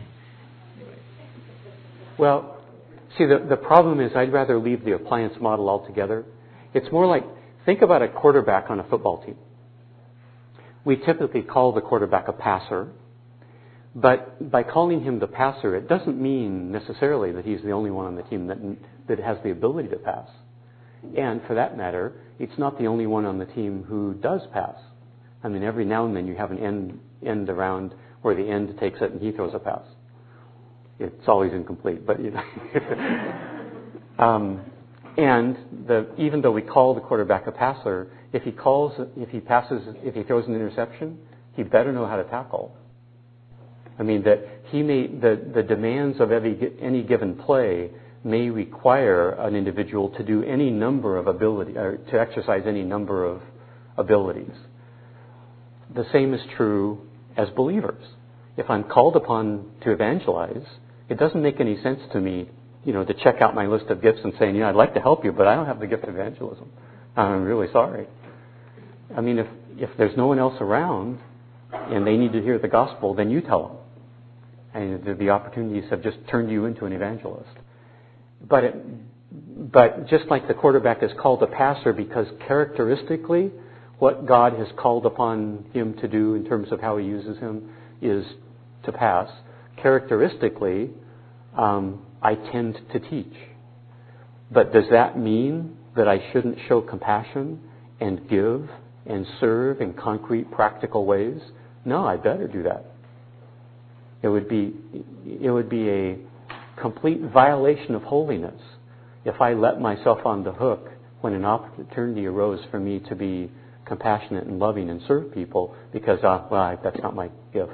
Well, see, the, the problem is I'd rather leave the appliance model altogether. It's more like, think about a quarterback on a football team. We typically call the quarterback a passer, but by calling him the passer, it doesn't mean necessarily that he's the only one on the team that that has the ability to pass. And for that matter, it's not the only one on the team who does pass. I mean, every now and then you have an end end around where the end takes it and he throws a pass. It's always incomplete, but you know. um, and the, even though we call the quarterback a passer, if he calls, if he passes, if he throws an interception, he better know how to tackle. I mean that he may the, the demands of every any given play may require an individual to do any number of ability or to exercise any number of abilities. The same is true as believers. If I'm called upon to evangelize, it doesn't make any sense to me, you know, to check out my list of gifts and saying, you know, I'd like to help you, but I don't have the gift of evangelism. I'm really sorry. I mean, if, if there's no one else around and they need to hear the gospel, then you tell them. And the opportunities have just turned you into an evangelist. But it, but just like the quarterback is called a passer because characteristically what God has called upon him to do in terms of how he uses him is to pass. Characteristically, um, I tend to teach. But does that mean that I shouldn't show compassion and give and serve in concrete, practical ways? No, I better do that. It would be it would be a complete violation of holiness if I let myself on the hook when an opportunity arose for me to be compassionate and loving and serve people because, uh, well, I, that's not my gift.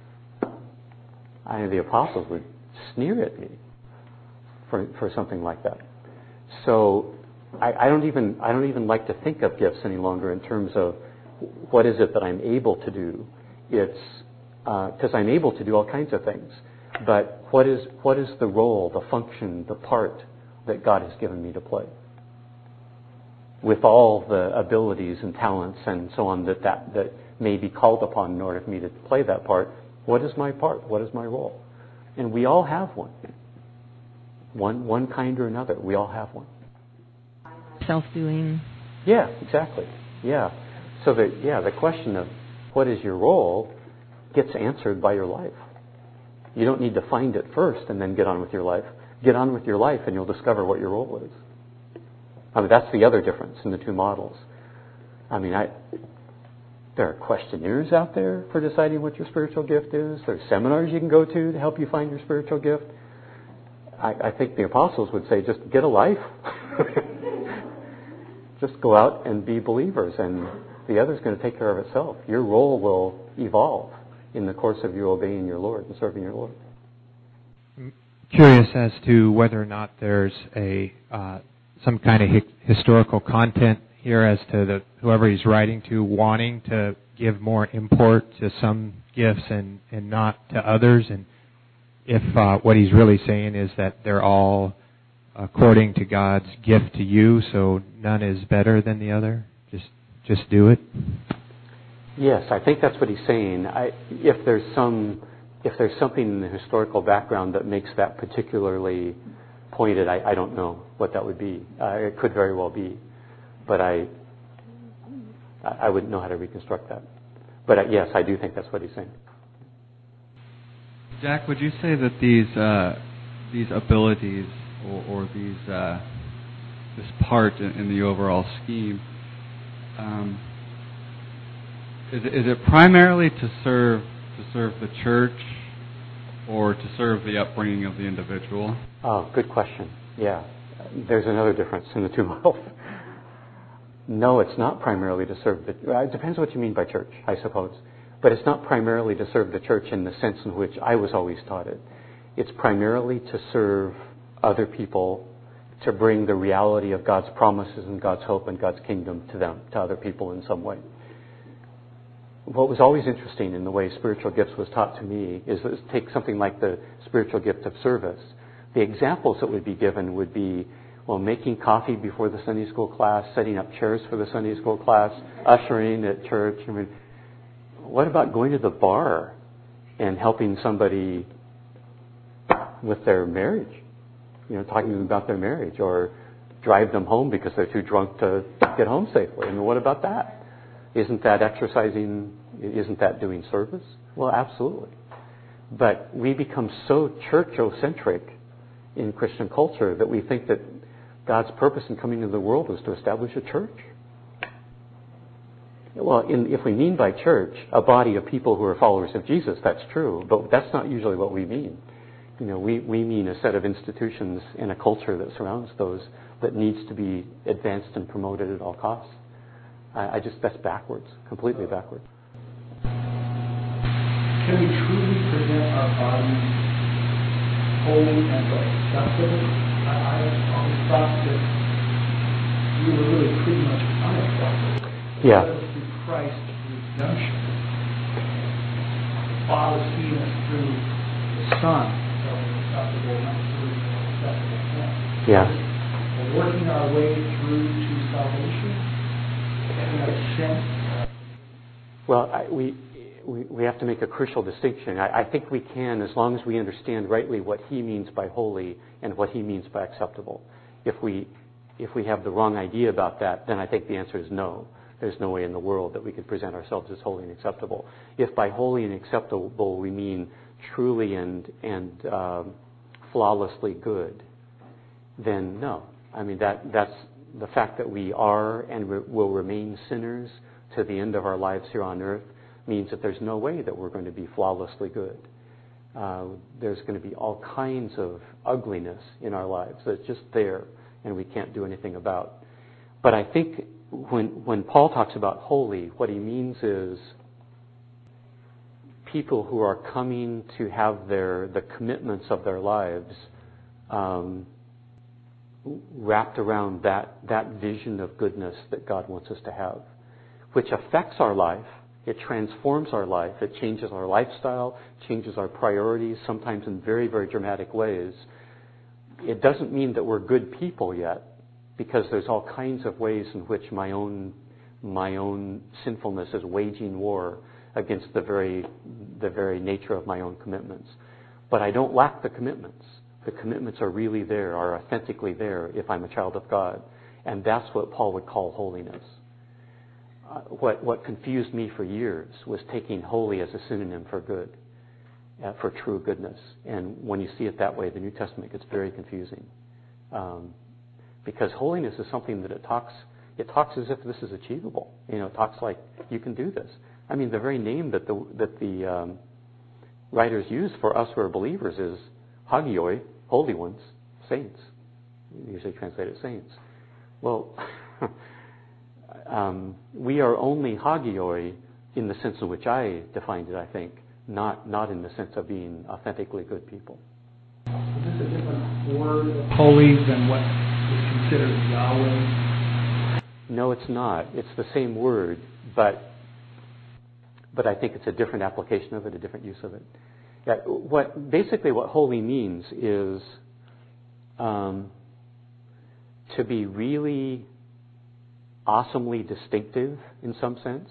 I, the apostles would sneer at me for for something like that. So I, I don't even I don't even like to think of gifts any longer in terms of what is it that I'm able to do. It's because uh, I'm able to do all kinds of things, but what is what is the role, the function, the part that God has given me to play? With all the abilities and talents and so on that, that, that may be called upon in order for me to play that part, what is my part? What is my role? And we all have one. One one kind or another. We all have one. Self-doing. Yeah, exactly. Yeah. So that yeah, the question of what is your role gets answered by your life. You don't need to find it first and then get on with your life. Get on with your life and you'll discover what your role is. I mean, that's the other difference in the two models. I mean, I there are questionnaires out there for deciding what your spiritual gift is. There's seminars you can go to to help you find your spiritual gift. I, I think the apostles would say, just get a life. Just go out and be believers, and the other's going to take care of itself. Your role will evolve in the course of you obeying your Lord and serving your Lord. I'm curious as to whether or not there's a uh, some kind of hi- historical content here as to the whoever he's writing to wanting to give more import to some gifts and, and not to others, and if uh, what he's really saying is that they're all according to God's gift to you, so none is better than the other. Just just do it. Yes, I think that's what he's saying. I, if there's some, if there's something in the historical background that makes that particularly pointed, I, I don't know what that would be. Uh, it could very well be, but I, I wouldn't know how to reconstruct that. But uh, yes, I do think that's what he's saying. Jack, would you say that these uh, these abilities or, or these uh, this part in, in the overall scheme? Um, Is it, is it primarily to serve to serve the church or to serve the upbringing of the individual? Oh, good question. Yeah. There's another difference in the two models. No, it's not primarily to serve the... It depends what you mean by church, I suppose. But it's not primarily to serve the church in the sense in which I was always taught it. It's primarily to serve other people, to bring the reality of God's promises and God's hope and God's kingdom to them, to other people in some way. What was always interesting in the way spiritual gifts was taught to me is that take something like the spiritual gift of service. The examples that would be given would be, well, making coffee before the Sunday school class, setting up chairs for the Sunday school class, ushering at church. I mean, what about going to the bar and helping somebody with their marriage? You know, talking to them about their marriage, or drive them home because they're too drunk to get home safely. I mean, what about that? Isn't that exercising, isn't that doing service? Well, absolutely. But we become so church-ocentric in Christian culture that we think that God's purpose in coming into the world is to establish a church. Well, in, if we mean by church a body of people who are followers of Jesus, that's true, but that's not usually what we mean. You know, we, we mean a set of institutions in a culture that surrounds those that needs to be advanced and promoted at all costs. I, I just, that's backwards, completely backwards. Can we truly present our bodies holy and acceptable? I, I always thought that we were really pretty much unacceptable. Yeah. Because through Christ's redemption. Father seeing us through the Son that we're acceptable, not through the acceptable Him. Yeah. We're working our way through to salvation in a sense. Well, I, we, we we have to make a crucial distinction. I, I think we can, as long as we understand rightly what He means by holy and what He means by acceptable. If we if we have the wrong idea about that, then I think the answer is no. There's no way in the world that we could present ourselves as holy and acceptable. If by holy and acceptable we mean truly and and um, flawlessly good, then no. I mean that that's the fact that we are and re- will remain sinners to the end of our lives here on earth means that there's no way that we're going to be flawlessly good. Uh, there's going to be all kinds of ugliness in our lives that's just there and we can't do anything about. But I think when when Paul talks about holy, what he means is people who are coming to have their the commitments of their lives um, wrapped around that that vision of goodness that God wants us to have, which affects our life. It transforms our life. It changes our lifestyle, changes our priorities, sometimes in very, very dramatic ways. It doesn't mean that we're good people yet, because there's all kinds of ways in which my own my own sinfulness is waging war against the very the very nature of my own commitments. But I don't lack the commitments. The commitments are really there, are authentically there if I'm a child of God. And that's what Paul would call holiness. Uh, what what confused me for years was taking holy as a synonym for good, uh, for true goodness. And when you see it that way, the New Testament gets very confusing. Um, because holiness is something that it talks, it talks as if this is achievable. You know, it talks like you can do this. I mean, the very name that the that the um, writers use for us who are believers is hagioi, holy ones, saints. Usually translated saints. Well, um, we are only hagioi in the sense in which I defined it, I think, not not in the sense of being authentically good people. Is this a different word, holy, than what is considered Yahweh? No, it's not. It's the same word, but but I think it's a different application of it, a different use of it. Yeah, what basically what holy means is um, to be really awesomely distinctive in some sense.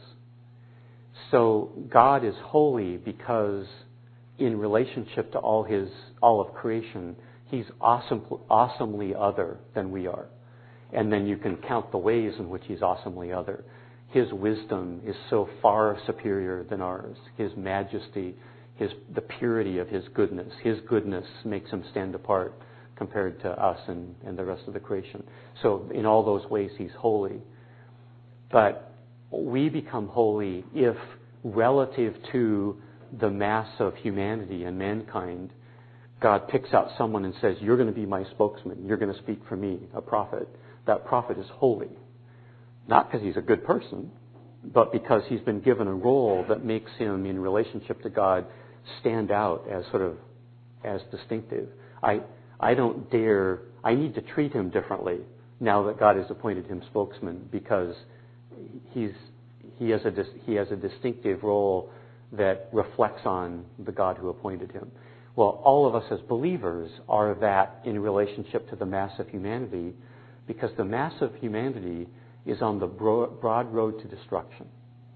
So God is holy because in relationship to all his all of creation, he's awesome, awesomely other than we are. And then you can count the ways in which he's awesomely other. His wisdom is so far superior than ours. His majesty, his the purity of his goodness. His goodness makes him stand apart compared to us and, and the rest of the creation. So in all those ways, he's holy. But we become holy if, relative to the mass of humanity and mankind, God picks out someone and says, you're going to be my spokesman. You're going to speak for me, a prophet. That prophet is holy. Not because he's a good person, but because he's been given a role that makes him, in relationship to God, stand out as sort of as distinctive. I I don't dare, I need to treat him differently now that God has appointed him spokesman, because he's he has a he has a distinctive role that reflects on the God who appointed him. Well, all of us as believers are that in relationship to the mass of humanity, because the mass of humanity is on the broad road to destruction.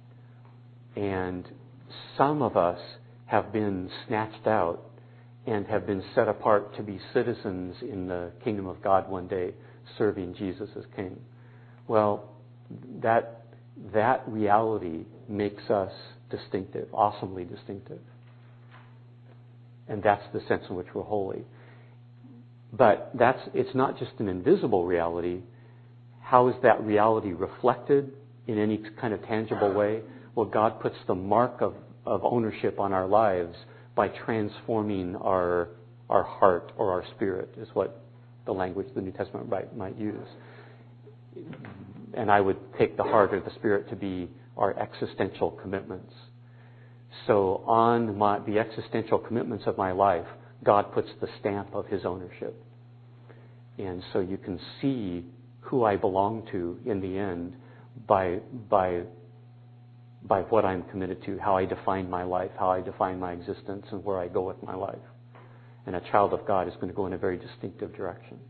And some of us have been snatched out and have been set apart to be citizens in the kingdom of God one day, serving Jesus as King. Well, that that reality makes us distinctive, awesomely distinctive. And that's the sense in which we're holy. But that's it's not just an invisible reality. How is that reality reflected in any kind of tangible way? Well, God puts the mark of, of ownership on our lives by transforming our our heart or our spirit, is what the language the New Testament might, might use. And I would take the heart or the spirit to be our existential commitments. So on my, the existential commitments of my life, God puts the stamp of his ownership. And so you can see who I belong to in the end by by by what I'm committed to, how I define my life, how I define my existence, and where I go with my life. And a child of God is going to go in a very distinctive direction.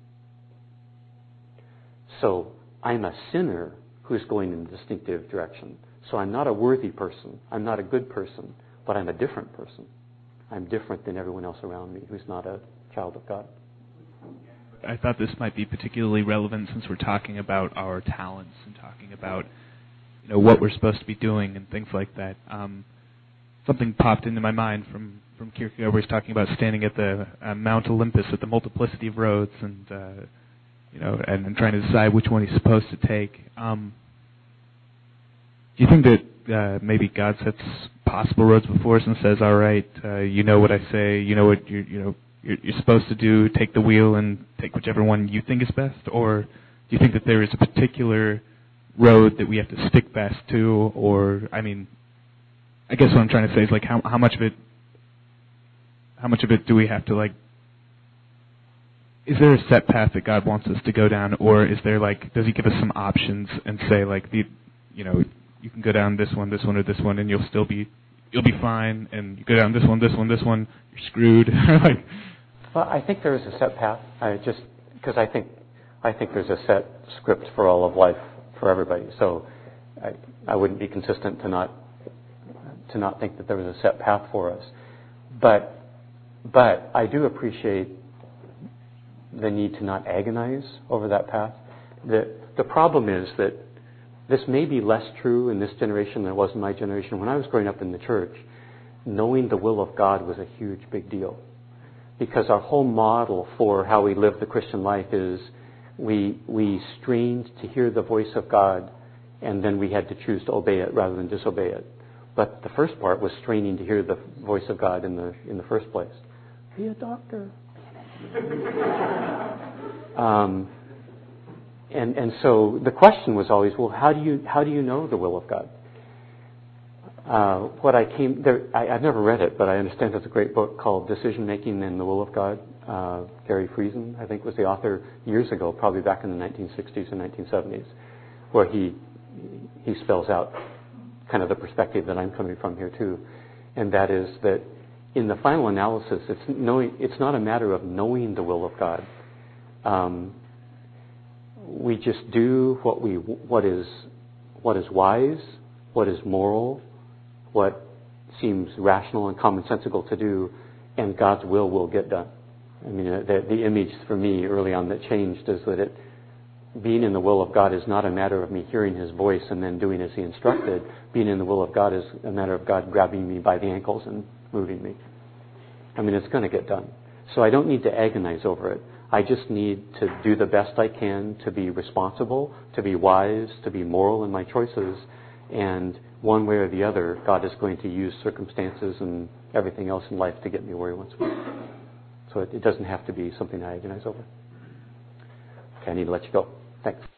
So I'm a sinner who's going in a distinctive direction. So I'm not a worthy person. I'm not a good person, but I'm a different person. I'm different than everyone else around me who's not a child of God. I thought this might be particularly relevant since we're talking about our talents and talking about, you know, what we're supposed to be doing and things like that. Um, something popped into my mind from, from Kierkegaard where he's talking about standing at the uh, Mount Olympus at the multiplicity of roads and, uh, you know, and, and trying to decide which one he's supposed to take. Um, do you think that uh, maybe God sets possible roads before us and says, all right, uh, you know what I say, you know what you're, you know, you're, you're supposed to do, take the wheel and take whichever one you think is best? Or do you think that there is a particular road that we have to stick fast to? Or, I mean, I guess what I'm trying to say is, like, how, how much of it, how much of it do we have to, like, is there a set path that God wants us to go down, or is there, like, does he give us some options and say, like, the, you know, you can go down this one, this one, or this one, and you'll still be, you'll be fine, and you go down this one, this one, this one, you're screwed. Like, well, I think there is a set path. I just, because I think, I think there's a set script for all of life for everybody. So I, I wouldn't be consistent to not, to not think that there was a set path for us. But, but I do appreciate the need to not agonize over that path. The, the problem is that this may be less true in this generation than it was in my generation. When I was growing up in the church, knowing the will of God was a huge, big deal. Because our whole model for how we live the Christian life is we, we strained to hear the voice of God, and then we had to choose to obey it rather than disobey it. But the first part was straining to hear the voice of God in the, in the first place. Be a doctor. um, and and so the question was always, well, how do you how do you know the will of God? Uh, what I came there, I, I've never read it, but I understand there's a great book called Decision Making and the Will of God. Uh, Gary Friesen, I think, was the author years ago, probably back in the nineteen sixties and nineteen seventies, where he he spells out kind of the perspective that I'm coming from here too, and that is that in the final analysis, it's knowing. It's not a matter of knowing the will of God. Um, we just do what we what is what is wise, what is moral, what seems rational and commonsensical to do, and God's will will get done. I mean, the, the image for me early on that changed is that it, being in the will of God is not a matter of me hearing His voice and then doing as He instructed. Being in the will of God is a matter of God grabbing me by the ankles and moving me. I mean, it's going to get done. So I don't need to agonize over it. I just need to do the best I can to be responsible, to be wise, to be moral in my choices. And one way or the other, God is going to use circumstances and everything else in life to get me where He wants me. So it, it doesn't have to be something I agonize over. Okay, I need to let you go. Thanks.